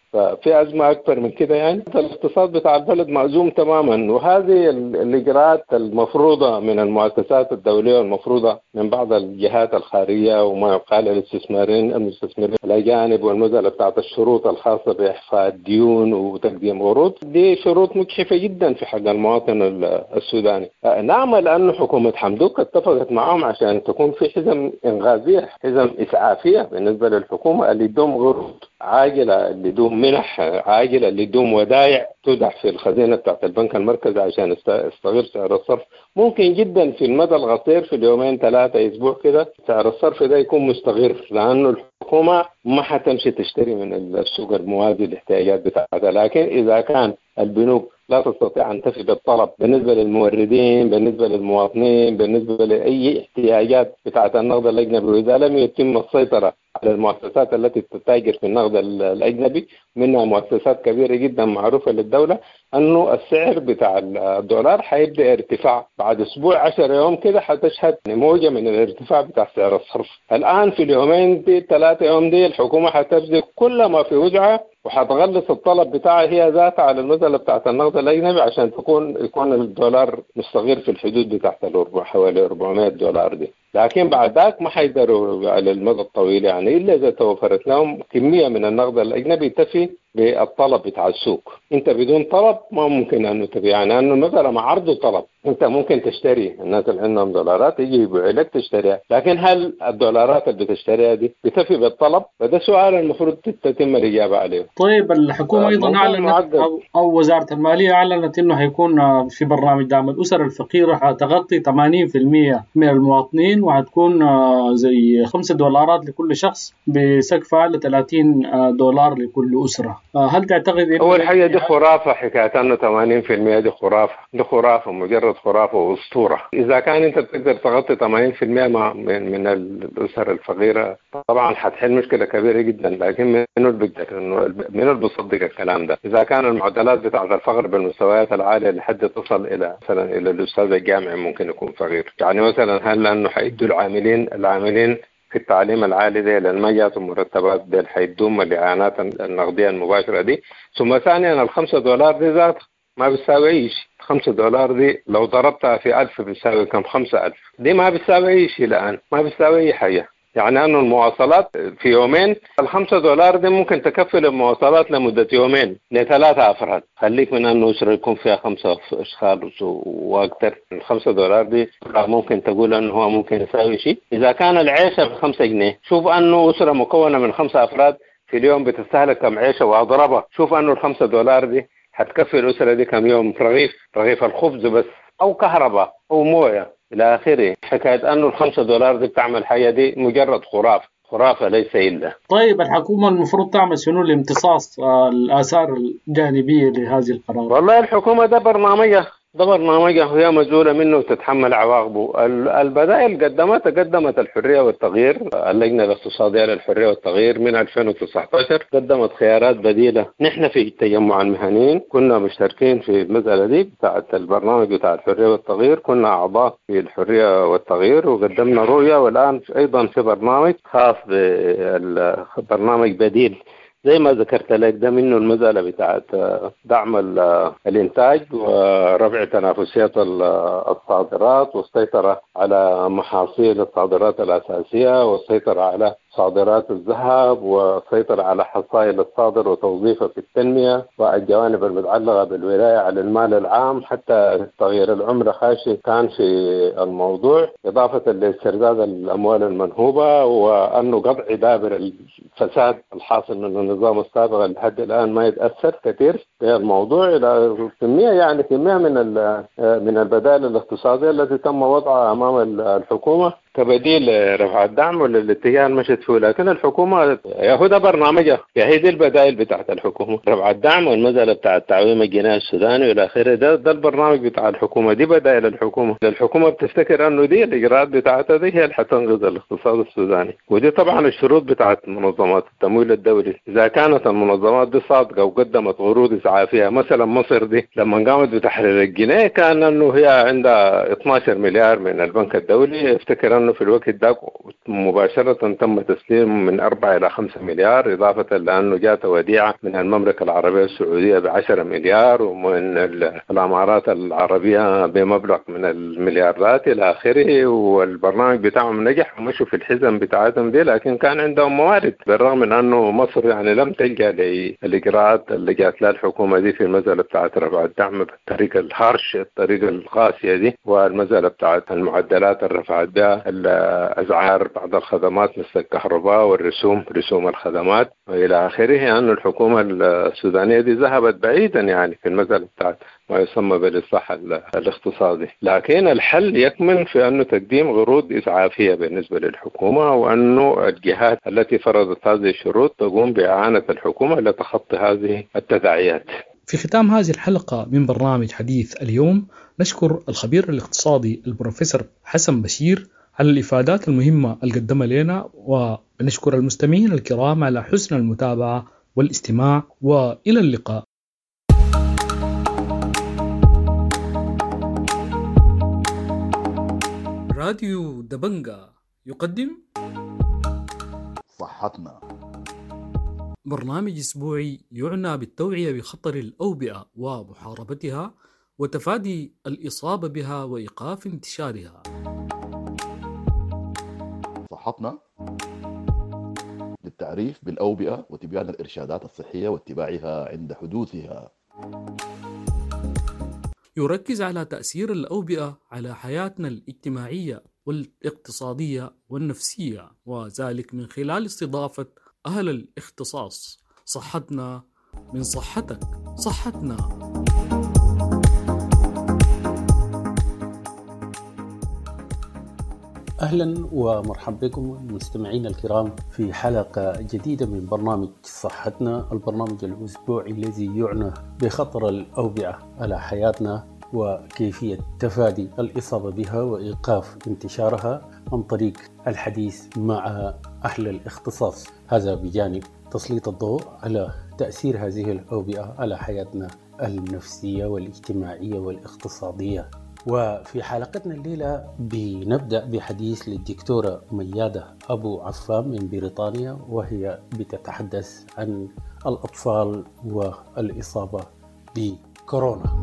ففي أزمة أكبر من كده. يعني الاقتصاد بتاع البلد مأزوم تماما، وهذه الإجراءات المفروضة من المؤسسات الدولية والمفروضة من بعض الجهات الخارجية وما يقال للاستثماريين المستثمرين الأجانب والمسألة بتاعت الشروط الخاصة بإحفاء الديون وتقديم قروض، دي شروط مجحفة جدا في حق المواطن السوداني. نعمل أن حكومة حمدوك اتفقت معهم عشان تكون في حزم إنغاذية، حزم إسعافية بالنسبة للحكومة اللي يدوم قروض عاجلة، اللي يدوم منح عاجلة، اللي يدوم ودائع تودع في الخزينة بتاعت البنك المركزي عشان يستغير سعر الصرف. ممكن جدا في المدى القصير في اليومين ثلاثة أسبوع كده سعر الصرف ده يكون مستغير، لأنه الحكومة ما حتمشي تشتري من السوق الموازي الاحتياجات بتاعتها. لكن إذا كان البنوك لا تستطيع أن تفي بالطلب بالنسبة للموردين، بالنسبة للمواطنين، بالنسبة لأي احتياجات بتاعت النقد الأجنبي، وإذا لم يتم السيطرة على المؤسسات التي تتاجر في النقد الأجنبي، منها مؤسسات كبيرة جدا معروفة للدولة، أنه السعر بتاع الدولار حيبدأ ارتفاع بعد أسبوع عشر يوم كده، حتشهد موجة من الارتفاع بتاع سعر الصرف. الآن في اليومين دي ثلاثة يوم دي الحكومة حتبذل كل ما في وجهها وحتغلص الطلب بتاعها هي ذاتها على المسألة بتاعت النقد الأجنبي عشان تكون يكون الدولار مستغير في الحدود بتاعت الأربع حوالي أربعمائة دولار دي. لكن بعد ذاك ما حيقدروا على المدى الطويل، يعني إلا إذا توفرت لهم كمية من النقد الأجنبي تفي بالطلب بتاع السوق. انت بدون طلب ما ممكن انه تبيع، يعني انه مثلا مع عرض وطلب انت ممكن تشتري، الناس اللي عندهم دولارات يجي يبيعوا لك تشتريها، لكن هل الدولارات اللي بتشتريها دي بتفي بالطلب؟ فده سؤال المفروض تتم الاجابه عليه. طيب الحكومه ايضا اعلنت او, أو وزاره الماليه اعلنت انه هيكون في برنامج دعم الاسر الفقيره حتغطي ثمانين بالمئة من المواطنين، وهتكون زي خمسة دولارات لكل شخص بسقف اعلى ثلاثين دولار لكل اسره. هل تعتقد اول حاجه دي خرافه، حكايه انه ثمانين بالمئة دي خرافه، دي خرافه مجرد خرافه واسطوره. اذا كان انت بتقدر تغطي ثمانين بالمئة من من الاسر الفقيره طبعا حتحل مشكله كبيره جدا، لكن منو اللي بيقدر، انه منو اللي بيصدق الكلام ده؟ اذا كان المعدلات بتاعه الفقر بالمستويات العاليه لحد تصل الى مثلا الى الاستاذ الجامعي ممكن يكون فقير، يعني مثلا هل لانه حيدوا العاملين العاملين في التعليم العالي دي لأن ما جاتهم مرتبات دي حيدوم الإعانات النقدية المباشرة دي. ثم ثانيا الخمسة دولار دي ذات ما بتساوي أي شيء، خمسة دولار دي لو ضربتها في ألف بتساوي كم؟ خمسة ألف، دي ما بتساوي أي شيء الآن، ما بتساوي أي حاجة. يعني أنه المواصلات في يومين الخمسة دولار دي ممكن تكفل المواصلات لمدة يومين لثلاثة أفراد، خليك من أنه أسرة يكون فيها خمسة أشخاص وأكثر. الخمسة دولار دي ممكن تقول أنه هو ممكن يساوي شيء. إذا كان العيشة بخمسة جنيه، شوف أنه أسرة مكونة من خمسة أفراد في اليوم بتستهلك كم عيشة وأضربها، شوف أنه الخمسة دولار دي هتكفي الأسرة دي كم يوم رغيف رغيف الخبز بس، أو كهرباء أو موية إلى آخره. حكاية أنه الخمسة دولار دي بتعمل حاجة دي مجرد خرافة، خرافة ليس إلا. طيب الحكومة المفروض تعمل شنو لامتصاص الآثار الجانبية لهذه القرار؟ والله الحكومة ده برنامجها ده برنامجها وهي مسؤولة منه وتتحمل عواقبه. البدائل قدمتها قدمت الحرية والتغيير، اللجنة الاقتصادية للحرية والتغيير من ألفين وتسعة عشر قدمت خيارات بديلة. نحن في التجمع المهنيين كنا مشتركين في المسألة دي بتاعة البرنامج بتاع الحرية والتغيير، كنا أعضاء في الحرية والتغيير وقدمنا رؤية، والآن أيضا في برنامج خاص بالبرنامج بديل زي ما ذكرت لك، ده منه المسألة بتاعت دعم الإنتاج ورفع تنافسية الصادرات والسيطرة على محاصيل الصادرات الأساسية والسيطرة على صادرات الذهب والسيطرة على حصائل الصادر وتوظيفه في التنمية والجوانب المتعلقة بالولاية على المال العام. حتى تغيير العملة خاشي كان في الموضوع، إضافة لاسترداد الأموال المنهوبة، وأنه قطع دابر الفساد الحاصل من النظام السابق لحد الآن ما يتأثر كثير في الموضوع، إلى كمية يعني كمية من من البدائل الاقتصادية التي تم وضعها أمام الحكومة كبديل رفع الدعم وللاتجاه المشت فيه. لكن الحكومة ياخدها برنامجها، هي دي البدائل بتاعت الحكومة، رفع الدعم والمسألة بتاعت تعويم الجنيه السوداني والى اخره. ده ده البرنامج بتاع الحكومة، دي بدائل الحكومة. الحكومة بتفتكر انه دي الاجراءات بتاعتها دي هي اللي حتنقذ الاقتصاد السوداني، ودي طبعا الشروط بتاعت منظمات التمويل الدولي. اذا كانت المنظمات دي صادقة وقدمت قروض اسعافية، مثلا مصر دي لما قامت بتحرير الجنيه كان انه هي عندها اثناشر مليار من البنك الدولي، افتكر انه لأنه في الوقت ده مباشرة تم تسليم من أربعة إلى خمسة مليار، إضافة لأنه جاءت وديعة من المملكة العربية السعودية بعشرة مليار، ومن الأمارات العربية بمبلغ من المليارات إلى آخره. والبرنامج بتاعهم نجح ومشوا في الحزم بتاعتهم دي، لكن كان عندهم موارد، بالرغم من أنه مصر يعني لم تلجأ للإجراءات اللي جات لها الحكومة دي في المسألة بتاعت رفع الدعم بالطريقة الهارش، الطريقة القاسية دي، والمسألة بتاعت المعدلات اللي رفعت بها الأسعار بعض الخدمات مثل الكهرباء والرسوم، رسوم الخدمات وإلى آخره. أن يعني الحكومة السودانية دي ذهبت بعيدا يعني في المسألة بتاعت ما يسمى بالإصلاح الاقتصادي، لكن الحل يكمن في أنه تقديم عروض إسعافية بالنسبة للحكومة، وأنه الجهات التي فرضت هذه الشروط تقوم بإعانة الحكومة لتخطي هذه التداعيات. في ختام هذه الحلقة من برنامج حديث اليوم، نشكر الخبير الاقتصادي البروفيسور حسن بشير على الإفادات المهمة اللي قدمها لنا، ونشكر المستمعين الكرام على حسن المتابعة والاستماع، وإلى اللقاء. راديو دبنجا يقدم صحتنا، برنامج أسبوعي يعنى بالتوعية بخطر الأوبئة ومحاربتها وتفادي الإصابة بها وإيقاف انتشارها. صحتنا للتعريف بالأوبئة وتبيان الإرشادات الصحية واتباعها عند حدوثها. يركز على تأثير الأوبئة على حياتنا الاجتماعية والاقتصادية والنفسية، وذلك من خلال استضافة أهل الاختصاص. صحتنا من صحتك، صحتنا. أهلا ومرحبا بكم مستمعين الكرام في حلقة جديدة من برنامج صحتنا، البرنامج الأسبوعي الذي يعنى بخطر الأوبئة على حياتنا وكيفية تفادي الإصابة بها وإيقاف انتشارها عن طريق الحديث مع أهل الاختصاص. هذا بجانب تسليط الضوء على تأثير هذه الأوبئة على حياتنا النفسية والاجتماعية والاقتصادية. وفي حلقتنا الليلة بنبدأ بحديث للدكتورة ميادة أبو عفان من بريطانيا، وهي بتتحدث عن الأطفال والإصابة بكورونا.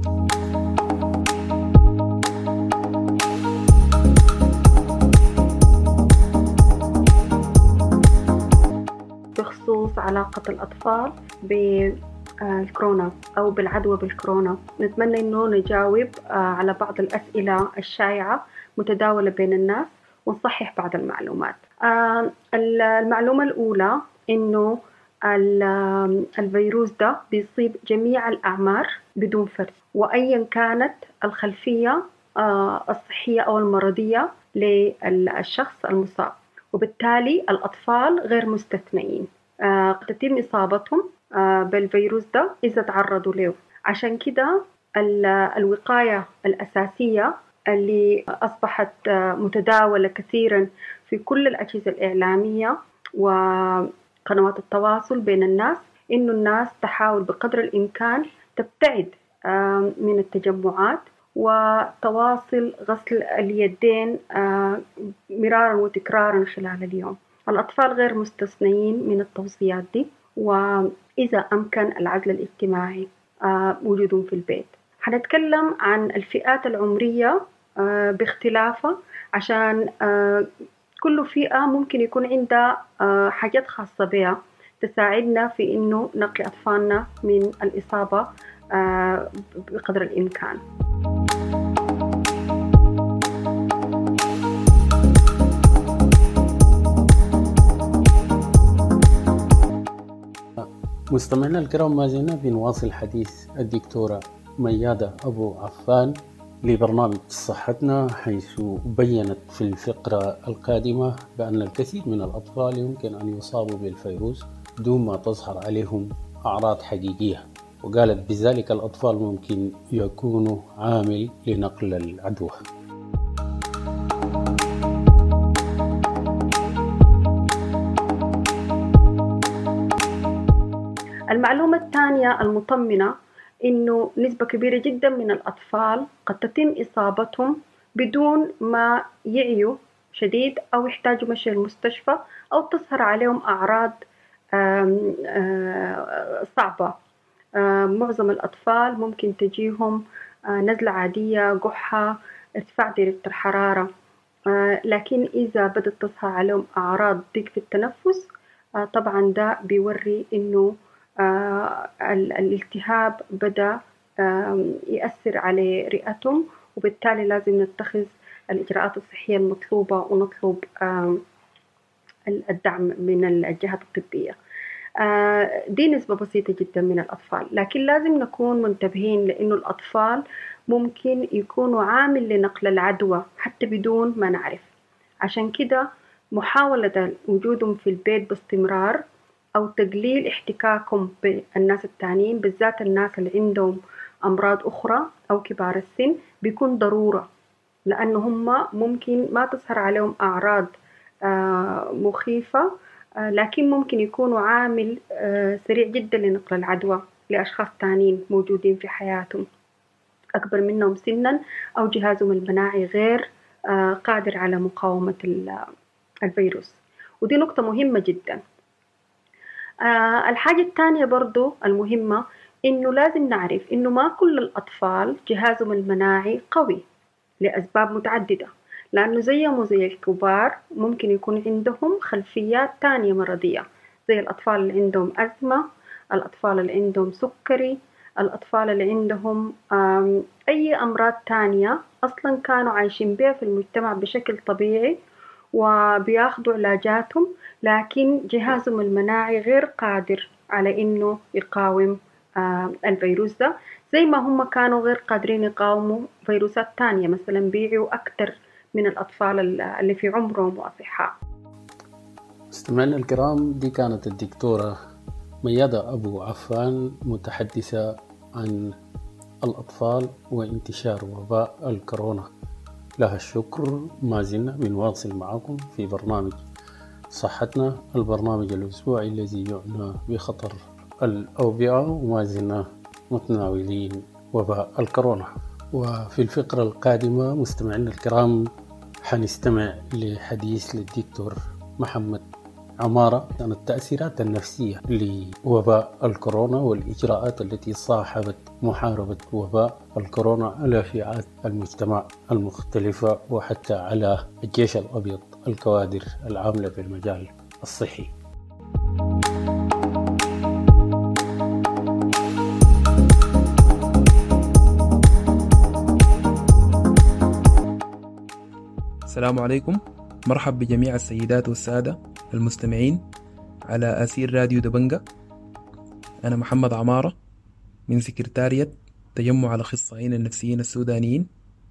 بخصوص علاقة الأطفال بالكورونا أو بالعدوى بالكورونا، نتمنى أنه نجاوب على بعض الأسئلة الشائعة متداولة بين الناس ونصحح بعض المعلومات. المعلومة الأولى أنه الفيروس ده بيصيب جميع الأعمار بدون فرق، وأيا كانت الخلفية الصحية أو المرضية للشخص المصاب، وبالتالي الأطفال غير مستثنين. قد تتم إصابتهم بالفيروس ده إذا تعرضوا له. عشان كده الوقاية الأساسية اللي أصبحت متداولة كثيرا في كل الأجهزة الإعلامية وقنوات التواصل بين الناس، إنه الناس تحاول بقدر الإمكان تبتعد من التجمعات وتواصل غسل اليدين مرارا وتكرارا خلال اليوم. الأطفال غير مستثنين من التوصيات دي، وإذا أمكن العزل الاجتماعي وجودهم في البيت. حنتكلم عن الفئات العمرية باختلافها، عشان كل فئة ممكن يكون عندها حاجات خاصة بها تساعدنا في إنه نقي أطفالنا من الإصابة بقدر الإمكان. مستمعينا الكرام، ما زلنا بنواصل حديث الدكتورة ميادة أبو عفان لبرنامج صحتنا، حيث بيّنت في الفقرة القادمة بأن الكثير من الأطفال يمكن أن يصابوا بالفيروس دون ما تظهر عليهم أعراض حقيقية، وقالت بذلك الأطفال ممكن يكونوا عامل لنقل العدوى. المعلومة الثانية المطمنة إنه نسبة كبيرة جدا من الأطفال قد تتم إصابتهم بدون ما يعيوا شديد أو يحتاجوا مشي المستشفى أو تظهر عليهم أعراض صعبة. معظم الأطفال ممكن تجيهم نزلة عادية، قحة، ارتفاع درجة الحرارة، لكن إذا بدأت تظهر عليهم أعراض ضيق في التنفس طبعا ده بيوري إنه الالتهاب بدأ يأثر على رئتهم، وبالتالي لازم نتخذ الإجراءات الصحية المطلوبة ونطلب الدعم من الجهات الطبية. دي نسبة بسيطة جدا من الأطفال، لكن لازم نكون منتبهين لأنه الأطفال ممكن يكونوا عامل لنقل العدوى حتى بدون ما نعرف. عشان كده محاولة وجودهم في البيت باستمرار أو تقليل احتكاكهم بالناس التانيين، بالذات الناس اللي عندهم أمراض أخرى أو كبار السن، بيكون ضرورة، لأنه هم ممكن ما تظهر عليهم أعراض مخيفة، لكن ممكن يكونوا عامل سريع جدا لنقل العدوى لأشخاص تانيين موجودين في حياتهم أكبر منهم سنا أو جهازهم المناعي غير قادر على مقاومة الفيروس. ودي نقطة مهمة جدا. الحاجة الثانية برضو المهمة إنه لازم نعرف إنه ما كل الأطفال جهازهم المناعي قوي لأسباب متعددة، لأنه زيهم وزي الكبار ممكن يكون عندهم خلفيات تانية مرضية، زي الأطفال اللي عندهم أزمة، الأطفال اللي عندهم سكري، الأطفال اللي عندهم أي أمراض تانية أصلا كانوا عايشين بها في المجتمع بشكل طبيعي وبياخدوا علاجاتهم، لكن جهازهم المناعي غير قادر على إنه يقاوم الفيروس ده، زي ما هم كانوا غير قادرين يقاوموا فيروسات تانية مثلا بيعوا أكتر من الأطفال اللي في عمرهم وأصحاء. مستمعينا الكرام، دي كانت الدكتورة ميادة أبو عفان متحدثة عن الأطفال وانتشار وباء الكورونا. لها الشكر. ما زلنا بنواصل معكم في برنامج صحتنا، البرنامج الأسبوعي الذي يعنى بخطر الأوبئة، وما زلنا متناولين وباء الكورونا. وفي الفقرة القادمة مستمعينا الكرام حنستمع لحديث للدكتور محمد عمارة عن التأثيرات النفسية لوباء الكورونا والإجراءات التي صاحبت محاربة وباء الكورونا على فئات المجتمع المختلفة وحتى على الجيش الأبيض، الكوادر العاملة في المجال الصحي. السلام عليكم، مرحب بجميع السيدات والسادة المستمعين على أثير راديو دبنجة. أنا محمد عمارة من سكرتارية تجمع الأخصائيين النفسيين السودانيين.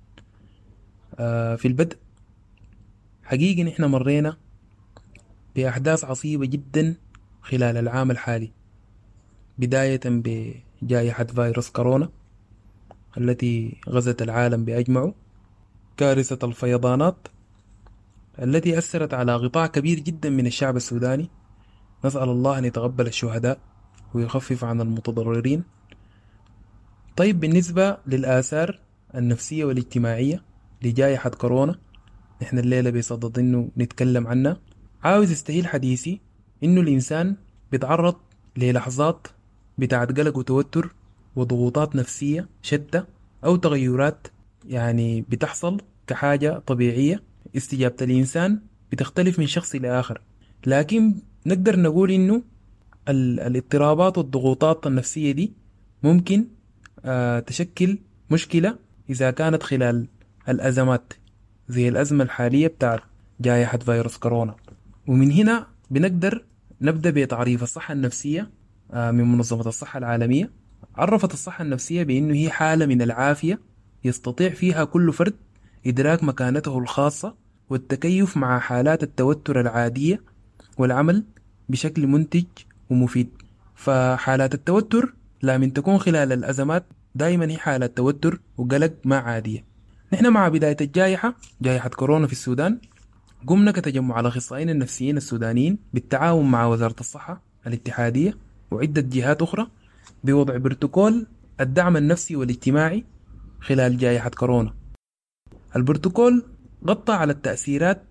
في البدء حقيقي نحن مرينا بأحداث عصيبة جدا خلال العام الحالي، بداية بجائحة فيروس كورونا التي غزت العالم بأجمعه، كارثة الفيضانات التي أثرت على قطاع كبير جدا من الشعب السوداني. نسأل الله أن يتقبل الشهداء ويخفف عن المتضررين. طيب، بالنسبة للآثار النفسية والاجتماعية لجائحة كورونا، نحن الليلة بصدد أنه نتكلم عنها. عاوز استهيل حديثي أنه الإنسان بيتعرض للحظات بتاعت قلق وتوتر وضغوطات نفسية شتى أو تغيرات يعني بتحصل كحاجة طبيعية. استجابة الإنسان بتختلف من شخص لآخر، لكن نقدر نقول إنه الاضطرابات والضغوطات النفسية دي ممكن آه تشكل مشكلة إذا كانت خلال الأزمات زي الأزمة الحالية بتاع جائحة فيروس كورونا. ومن هنا بنقدر نبدأ بتعريف الصحة النفسية آه من منظمة الصحة العالمية. عرفت الصحة النفسية بأنه هي حالة من العافية يستطيع فيها كل فرد إدراك مكانته الخاصة والتكيف مع حالات التوتر العادية والعمل بشكل منتج ومفيد. فحالات التوتر لا من تكون خلال الأزمات دائما هي حالة توتر وقلق ما عادية. نحن مع بداية الجائحة جائحة كورونا في السودان قمنا كتجمع الأخصائيين النفسيين السودانيين بالتعاون مع وزارة الصحة الاتحادية وعدة جهات أخرى بوضع بروتوكول الدعم النفسي والاجتماعي خلال جائحة كورونا. البروتوكول غطى على التأثيرات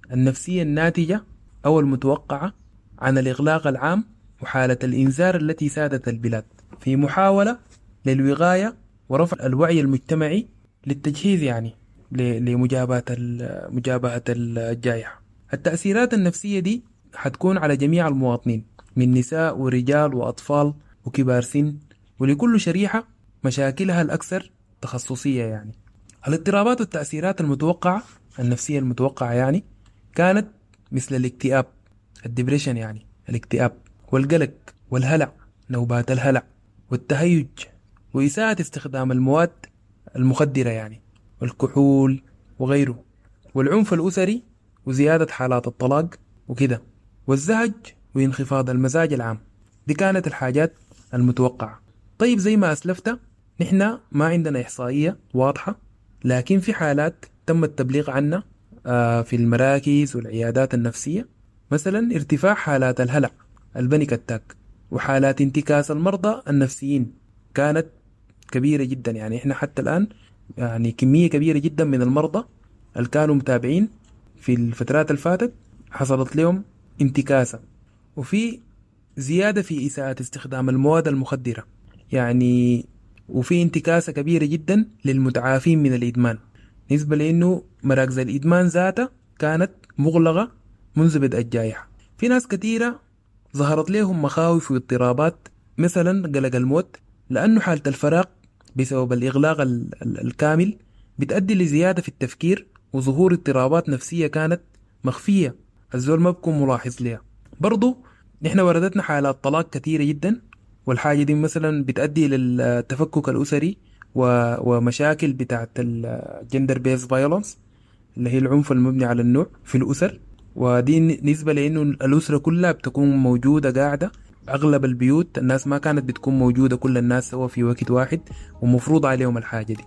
النفسية الناتجة أو المتوقعة عن الإغلاق العام وحالة الإنذار التي سادت البلاد في محاولة للوقاية ورفع الوعي المجتمعي للتجهيز يعني لمجابهة مجابهة الجائحة. التأثيرات النفسية دي حتكون على جميع المواطنين من نساء ورجال وأطفال وكبار سن، ولكل شريحة مشاكلها الأكثر تخصصية. يعني الاضطرابات والتأثيرات المتوقعة النفسية المتوقعة يعني كانت مثل الاكتئاب، الدبريشن يعني الاكتئاب، والقلق والهلع، نوبات الهلع والتهيج، وإساءة استخدام المواد المخدرة يعني والكحول وغيره، والعنف الأسري وزيادة حالات الطلاق وكده، والزهج وانخفاض المزاج العام. دي كانت الحاجات المتوقعة. طيب زي ما أسلفت نحن ما عندنا إحصائية واضحة، لكن في حالات تم التبليغ عنها في المراكز والعيادات النفسية، مثلا ارتفاع حالات الهلع البانيك اتاك وحالات انتكاس المرضى النفسيين كانت كبيرة جدا. يعني احنا حتى الآن يعني كمية كبيرة جدا من المرضى اللي كانوا متابعين في الفترات الفاتت حصلت لهم انتكاسة، وفي زيادة في إساءة استخدام المواد المخدرة يعني، وفي انتكاسة كبيرة جدا للمتعافين من الإدمان، نسبة لأنه مراكز الإدمان ذاتها كانت مغلقة منذ بدء الجائحة. في ناس كثيرة ظهرت لهم مخاوف واضطرابات، مثلا قلق الموت، لأنه حالة الفراغ بسبب الإغلاق الكامل بتؤدي لزيادة في التفكير وظهور اضطرابات نفسية كانت مخفية الزول ما بكون ملاحظ لها. برضو نحن وردتنا حالات طلاق كثيرة جدا، والحاجة دي مثلا بتؤدي للتفكك الأسري ومشاكل بتاعت الجندر بيز فايولنس اللي هي العنف المبني على النوع في الأسر، ودي نسبة لأنه الأسرة كلها بتكون موجودة قاعدة. أغلب البيوت الناس ما كانت بتكون موجودة كل الناس سوا في وقت واحد ومفروض عليهم الحاجة دي.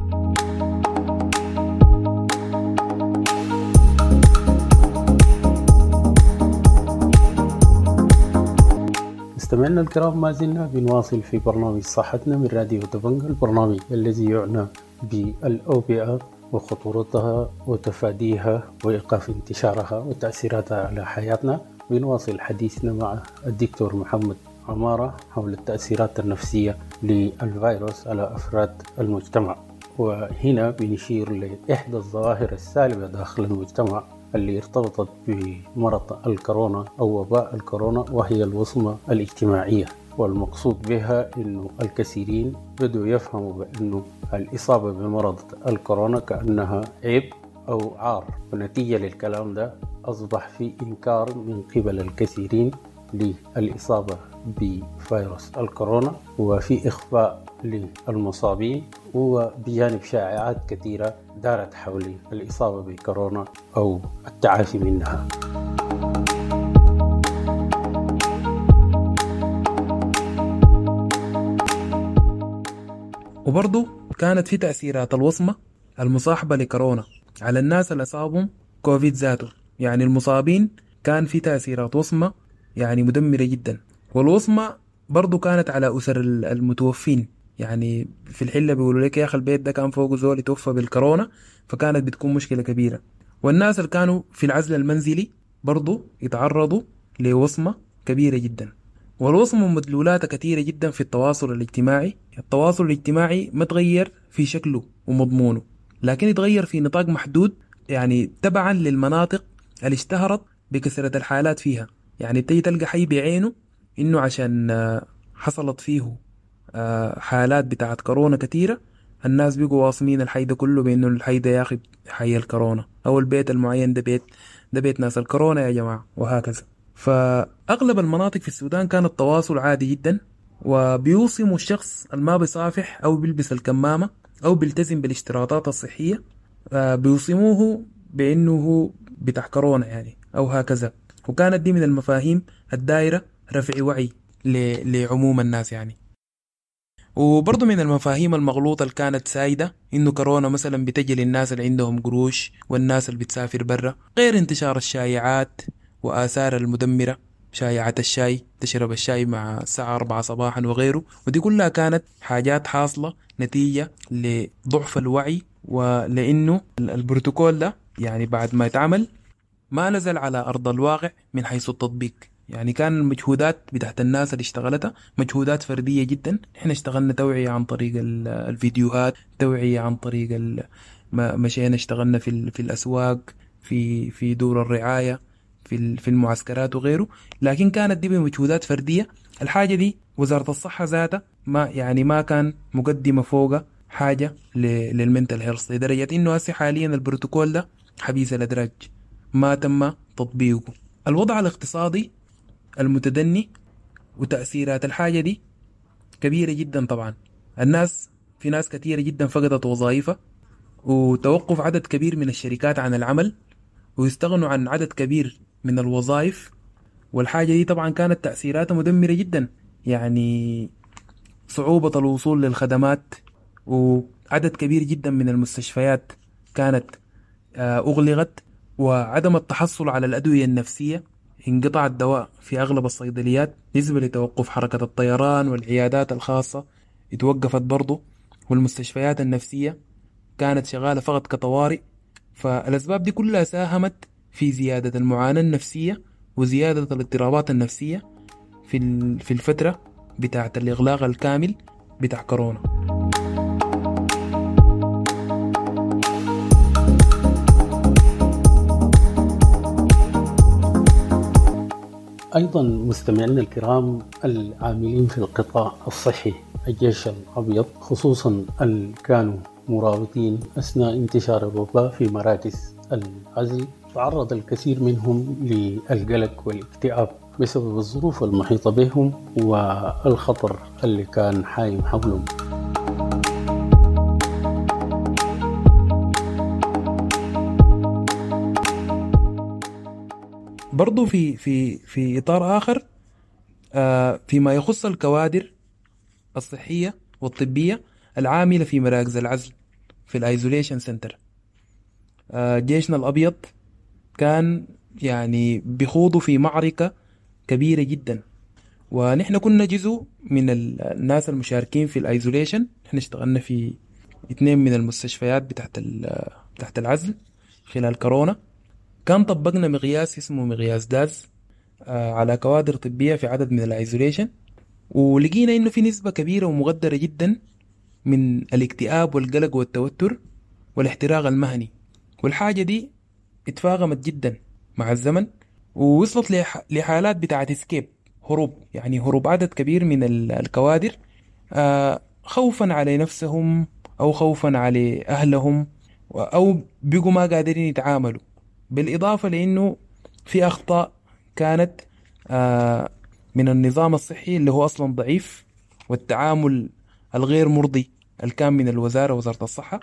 مستمعينا الكرام، ما زلنا بنواصل في برنامج صحتنا من راديو دبنجا، البرنامج الذي يعنى بالأوبئة وخطورتها وتفاديها وإيقاف انتشارها وتأثيراتها على حياتنا. بنواصل حديثنا مع الدكتور محمد عمارة حول التأثيرات النفسية للفيروس على أفراد المجتمع، وهنا بنشير لإحدى الظواهر السالبة داخل المجتمع اللي ارتبطت بمرض الكورونا أو وباء الكورونا، وهي الوصمة الاجتماعية. والمقصود بها إنه الكثيرين بدوا يفهموا بأنه الإصابة بمرض الكورونا كأنها عيب أو عار، ونتيجة للكلام ده أصبح في إنكار من قبل الكثيرين للإصابة بفيروس الكورونا، وفي إخفاء للمصابين، وبجانب شائعات كثيرة دارت حول الإصابة بكورونا أو التعافي منها. وبرضو كانت في تأثيرات الوصمة المصاحبة لكورونا على الناس اللي أصابهم كوفيد ذاته. يعني المصابين كان في تأثيرات وصمة يعني مدمرة جدا. والوصمة برضو كانت على أسر المتوفين، يعني في الحلة بيقولوا لك يا أخي البيت ده كان فوق زول يتوفى بالكورونا، فكانت بتكون مشكلة كبيرة. والناس اللي كانوا في العزل المنزلي برضو يتعرضوا لوصمة كبيرة جدا. والوصمة مدلولاتها كثيرة جدا في التواصل الاجتماعي. التواصل الاجتماعي ما تغير في شكله ومضمونه، لكن يتغير في نطاق محدود، يعني تبعا للمناطق اللي اشتهرت بكثرة الحالات فيها. يعني تيجي تلقى حي بعينه إنه عشان حصلت فيه حالات بتاعت كورونا كثيرة، الناس بيقوا واصمين الحي ده كله بأنه الحي ده ياخد حي الكورونا، أو البيت المعين ده بيت ده بيت ناس الكورونا يا جماعة، وهكذا. فأغلب المناطق في السودان كان التواصل عادي جدا، وبيوصموا الشخص الما بيصافح أو بيلبس الكمامة أو بيلتزم بالاشتراطات الصحية، بيوصموه بأنه بتاع كورونا يعني أو هكذا. وكانت دي من المفاهيم الدائرة رفع وعي لعموم الناس يعني. وبرضو من المفاهيم المغلوطة اللي كانت سايدة إنه كورونا مثلا بتجي للناس اللي عندهم قروش والناس اللي بتسافر برا، غير انتشار الشائعات وآثار المدمرة، شائعة الشاي، تشرب الشاي مع الساعة أربعة صباحا وغيره. ودي كلها كانت حاجات حاصلة نتيجة لضعف الوعي، ولأنه البروتوكول ده يعني بعد ما يتعمل ما نزل على أرض الواقع من حيث التطبيق. يعني كان المجهودات بتاعت الناس اللي اشتغلتها مجهودات فردية جدا. احنا اشتغلنا توعية عن طريق الفيديوهات، توعية عن طريق مشينا اشتغلنا في في الأسواق، في في دور الرعاية، في في المعسكرات وغيره، لكن كانت دي بمجهودات فردية. الحاجة دي وزارة الصحة ذاتها ما يعني ما كان مقدمة فوق حاجة للمنتل هيلث، لدرجة انه هسه حاليا البروتوكول ده حبيس الأدراج ما تم تطبيقه. الوضع الاقتصادي المتدني وتأثيرات الحاجة دي كبيرة جدا. طبعا الناس في ناس كثيرة جدا فقدت وظائفها، وتوقف عدد كبير من الشركات عن العمل، ويستغنوا عن عدد كبير من الوظائف. والحاجة دي طبعا كانت تأثيراتها مدمرة جدا، يعني صعوبة الوصول للخدمات، وعدد كبير جدا من المستشفيات كانت أغلقت، وعدم التحصل على الأدوية النفسية، انقطاع الدواء في أغلب الصيدليات نسبة لتوقف حركة الطيران، والعيادات الخاصة اتوقفت برضو، والمستشفيات النفسية كانت شغالة فقط كطوارئ. فالأسباب دي كلها ساهمت في زيادة المعاناة النفسية وزيادة الاضطرابات النفسية في في الفترة بتاعة الإغلاق الكامل بتاع كورونا. أيضا مستمعينا الكرام العاملين في القطاع الصحي الجيش الأبيض خصوصا اللي كانوا مرابطين أثناء انتشار الوباء في مراكز العزل، تعرض الكثير منهم للقلق والاكتئاب بسبب الظروف المحيطة بهم والخطر اللي كان حايم حولهم. برضو في في في إطار آخر، آه فيما يخص الكوادر الصحية والطبية العاملة في مراكز العزل في الايزوليشن سنتر، آه جيشنا الأبيض كان يعني بيخوضوا في معركة كبيرة جدا، ونحن كنا جزء من الناس المشاركين في الايزوليشن. نحن اشتغلنا في اثنين من المستشفيات بتاعت تحت العزل خلال كورونا. كان طبقنا مقياس اسمه مقياس داز آه على كوادر طبية في عدد من الايزوليشن، ولقينا انه في نسبة كبيرة ومقدرة جدا من الاكتئاب والقلق والتوتر والاحتراق المهني. والحاجة دي اتفاقمت جدا مع الزمن، ووصلت لحالات بتاعة اسكيب، هروب، يعني هروب عدد كبير من الكوادر آه خوفا على نفسهم أو خوفا على أهلهم، أو بيقوا ما قادرين يتعاملوا. بالإضافة لأنه في أخطاء كانت آه من النظام الصحي اللي هو أصلا ضعيف، والتعامل الغير مرضي الكام من الوزارة وزارة الصحة.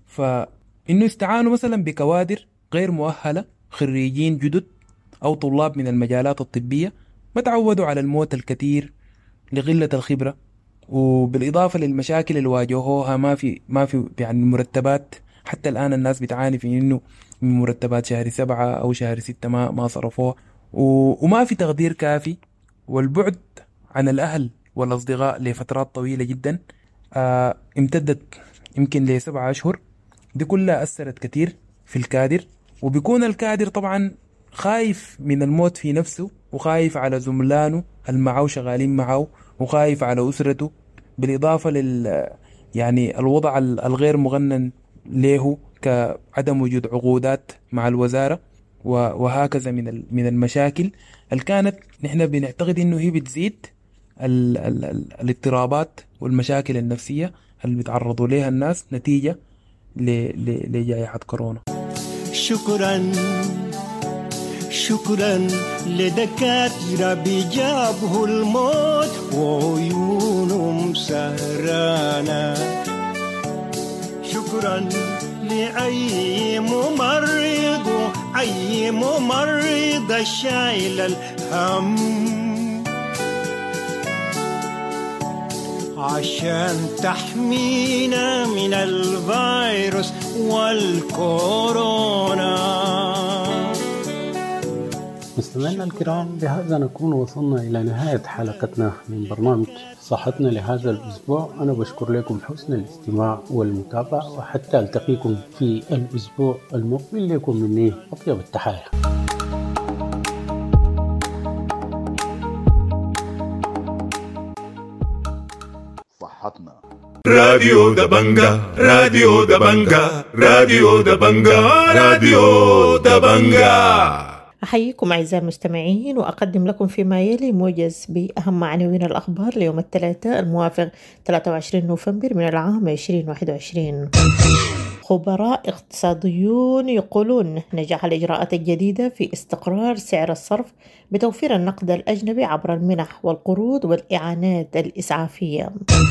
فإنه استعانوا مثلا بكوادر غير مؤهلة، خريجين جدد أو طلاب من المجالات الطبية ما تعودوا على الموت الكثير لقلة الخبرة، وبالإضافة للمشاكل اللي واجهوها ما في ما في يعني مرتبات. حتى الآن الناس بتعاني في إنه مرتبات شهر سبعة أو شهر ستة ما ما صرفوها، وما في تقدير كافي، والبعد عن الأهل والأصدقاء لفترات طويلة جدا آه امتدت يمكن لسبعة أشهر. دي كلها أثرت كثير في الكادر، وبيكون الكادر طبعا خايف من الموت في نفسه، وخايف على زملانه المعه شغالين معه، وخايف على أسرته، بالإضافة لل يعني الوضع الغير مغنن له كعدم وجود عقودات مع الوزارة، وهكذا من من المشاكل اللي كانت نحن بنعتقد إنه هي بتزيد ال ال ال الاضطرابات والمشاكل النفسية اللي بيتعرضوا لها الناس نتيجة لجائحة كورونا. شكرا شكرا لدكاترة بجابه الموت وعيونهم سهرانة. شكرا لأي ممرض وأي ممرضة شايل الهم عشان تحمينا من الفيروس والكورونا. مستمعينا الكرام، بهذا نكون وصلنا إلى نهاية حلقتنا من برنامج صحتنا لهذا الأسبوع. أنا بشكر لكم حسن الاستماع والمتابعة، وحتى ألتقيكم في الأسبوع المقبل. لكم مني أطيب التحايا. صحتنا. راديو دبنجا راديو دبنجا راديو دبنجا راديو دبنجا. أحييكم أعزائي المستمعين، وأقدم لكم فيما يلي موجز بأهم عناوين الأخبار ليوم الثلاثاء الموافق ثلاثة وعشرين نوفمبر من العام عشرين واحد وعشرين. خبراء اقتصاديون يقولون نجاح الإجراءات الجديدة في استقرار سعر الصرف بتوفير النقد الأجنبي عبر المنح والقروض والإعانات الإسعافية.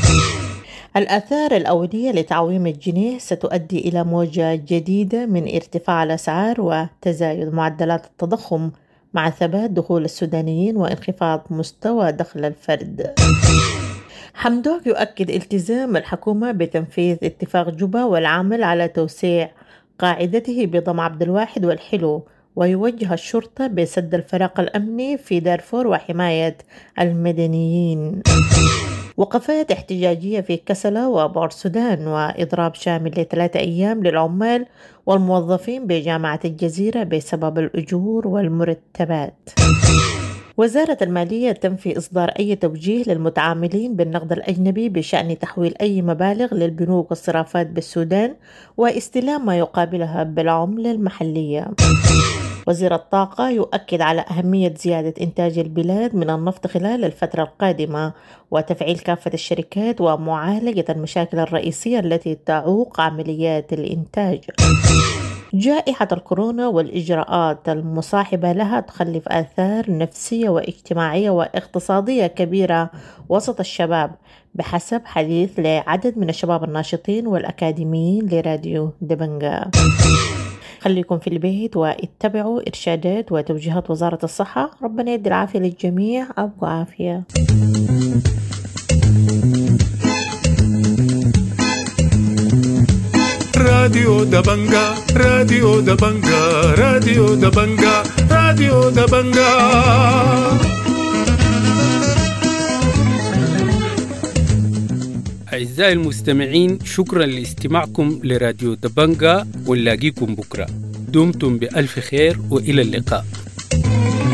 الآثار الأولية لتعويم الجنيه ستؤدي إلى موجة جديدة من ارتفاع الأسعار وتزايد معدلات التضخم مع ثبات دخول السودانيين وانخفاض مستوى دخل الفرد. حمدوك يؤكد التزام الحكومة بتنفيذ اتفاق جوبا والعمل على توسيع قاعدته بضم عبد الواحد والحلو، ويوجه الشرطة بسد الفراغ الأمني في دارفور وحماية المدنيين. وقفات احتجاجية في كسلة وبور السودان، وإضراب شامل لثلاثة أيام للعمال والموظفين بجامعة الجزيرة بسبب الأجور والمرتبات. وزارة المالية تنفي إصدار أي توجيه للمتعاملين بالنقد الأجنبي بشأن تحويل أي مبالغ للبنوك والصرافات بالسودان واستلام ما يقابلها بالعملة المحلية. وزير الطاقة يؤكد على أهمية زيادة إنتاج البلاد من النفط خلال الفترة القادمة، وتفعيل كافة الشركات ومعالجة المشاكل الرئيسية التي تعوق عمليات الإنتاج. جائحة الكورونا والإجراءات المصاحبة لها تخلف آثار نفسية واجتماعية واقتصادية كبيرة وسط الشباب، بحسب حديث لعدد من الشباب الناشطين والأكاديميين لراديو دبنجا. خليكم في البيت واتبعوا إرشادات وتوجيهات وزارة الصحة. ربنا يدي العافية للجميع. أبو عافية. راديو دبنجا راديو دبنجا راديو دبنجا راديو دبنجا. أعزائي المستمعين، شكرا لاستماعكم لراديو دبنجا، ونلاقيكم بكرة. دمتم بألف خير وإلى اللقاء.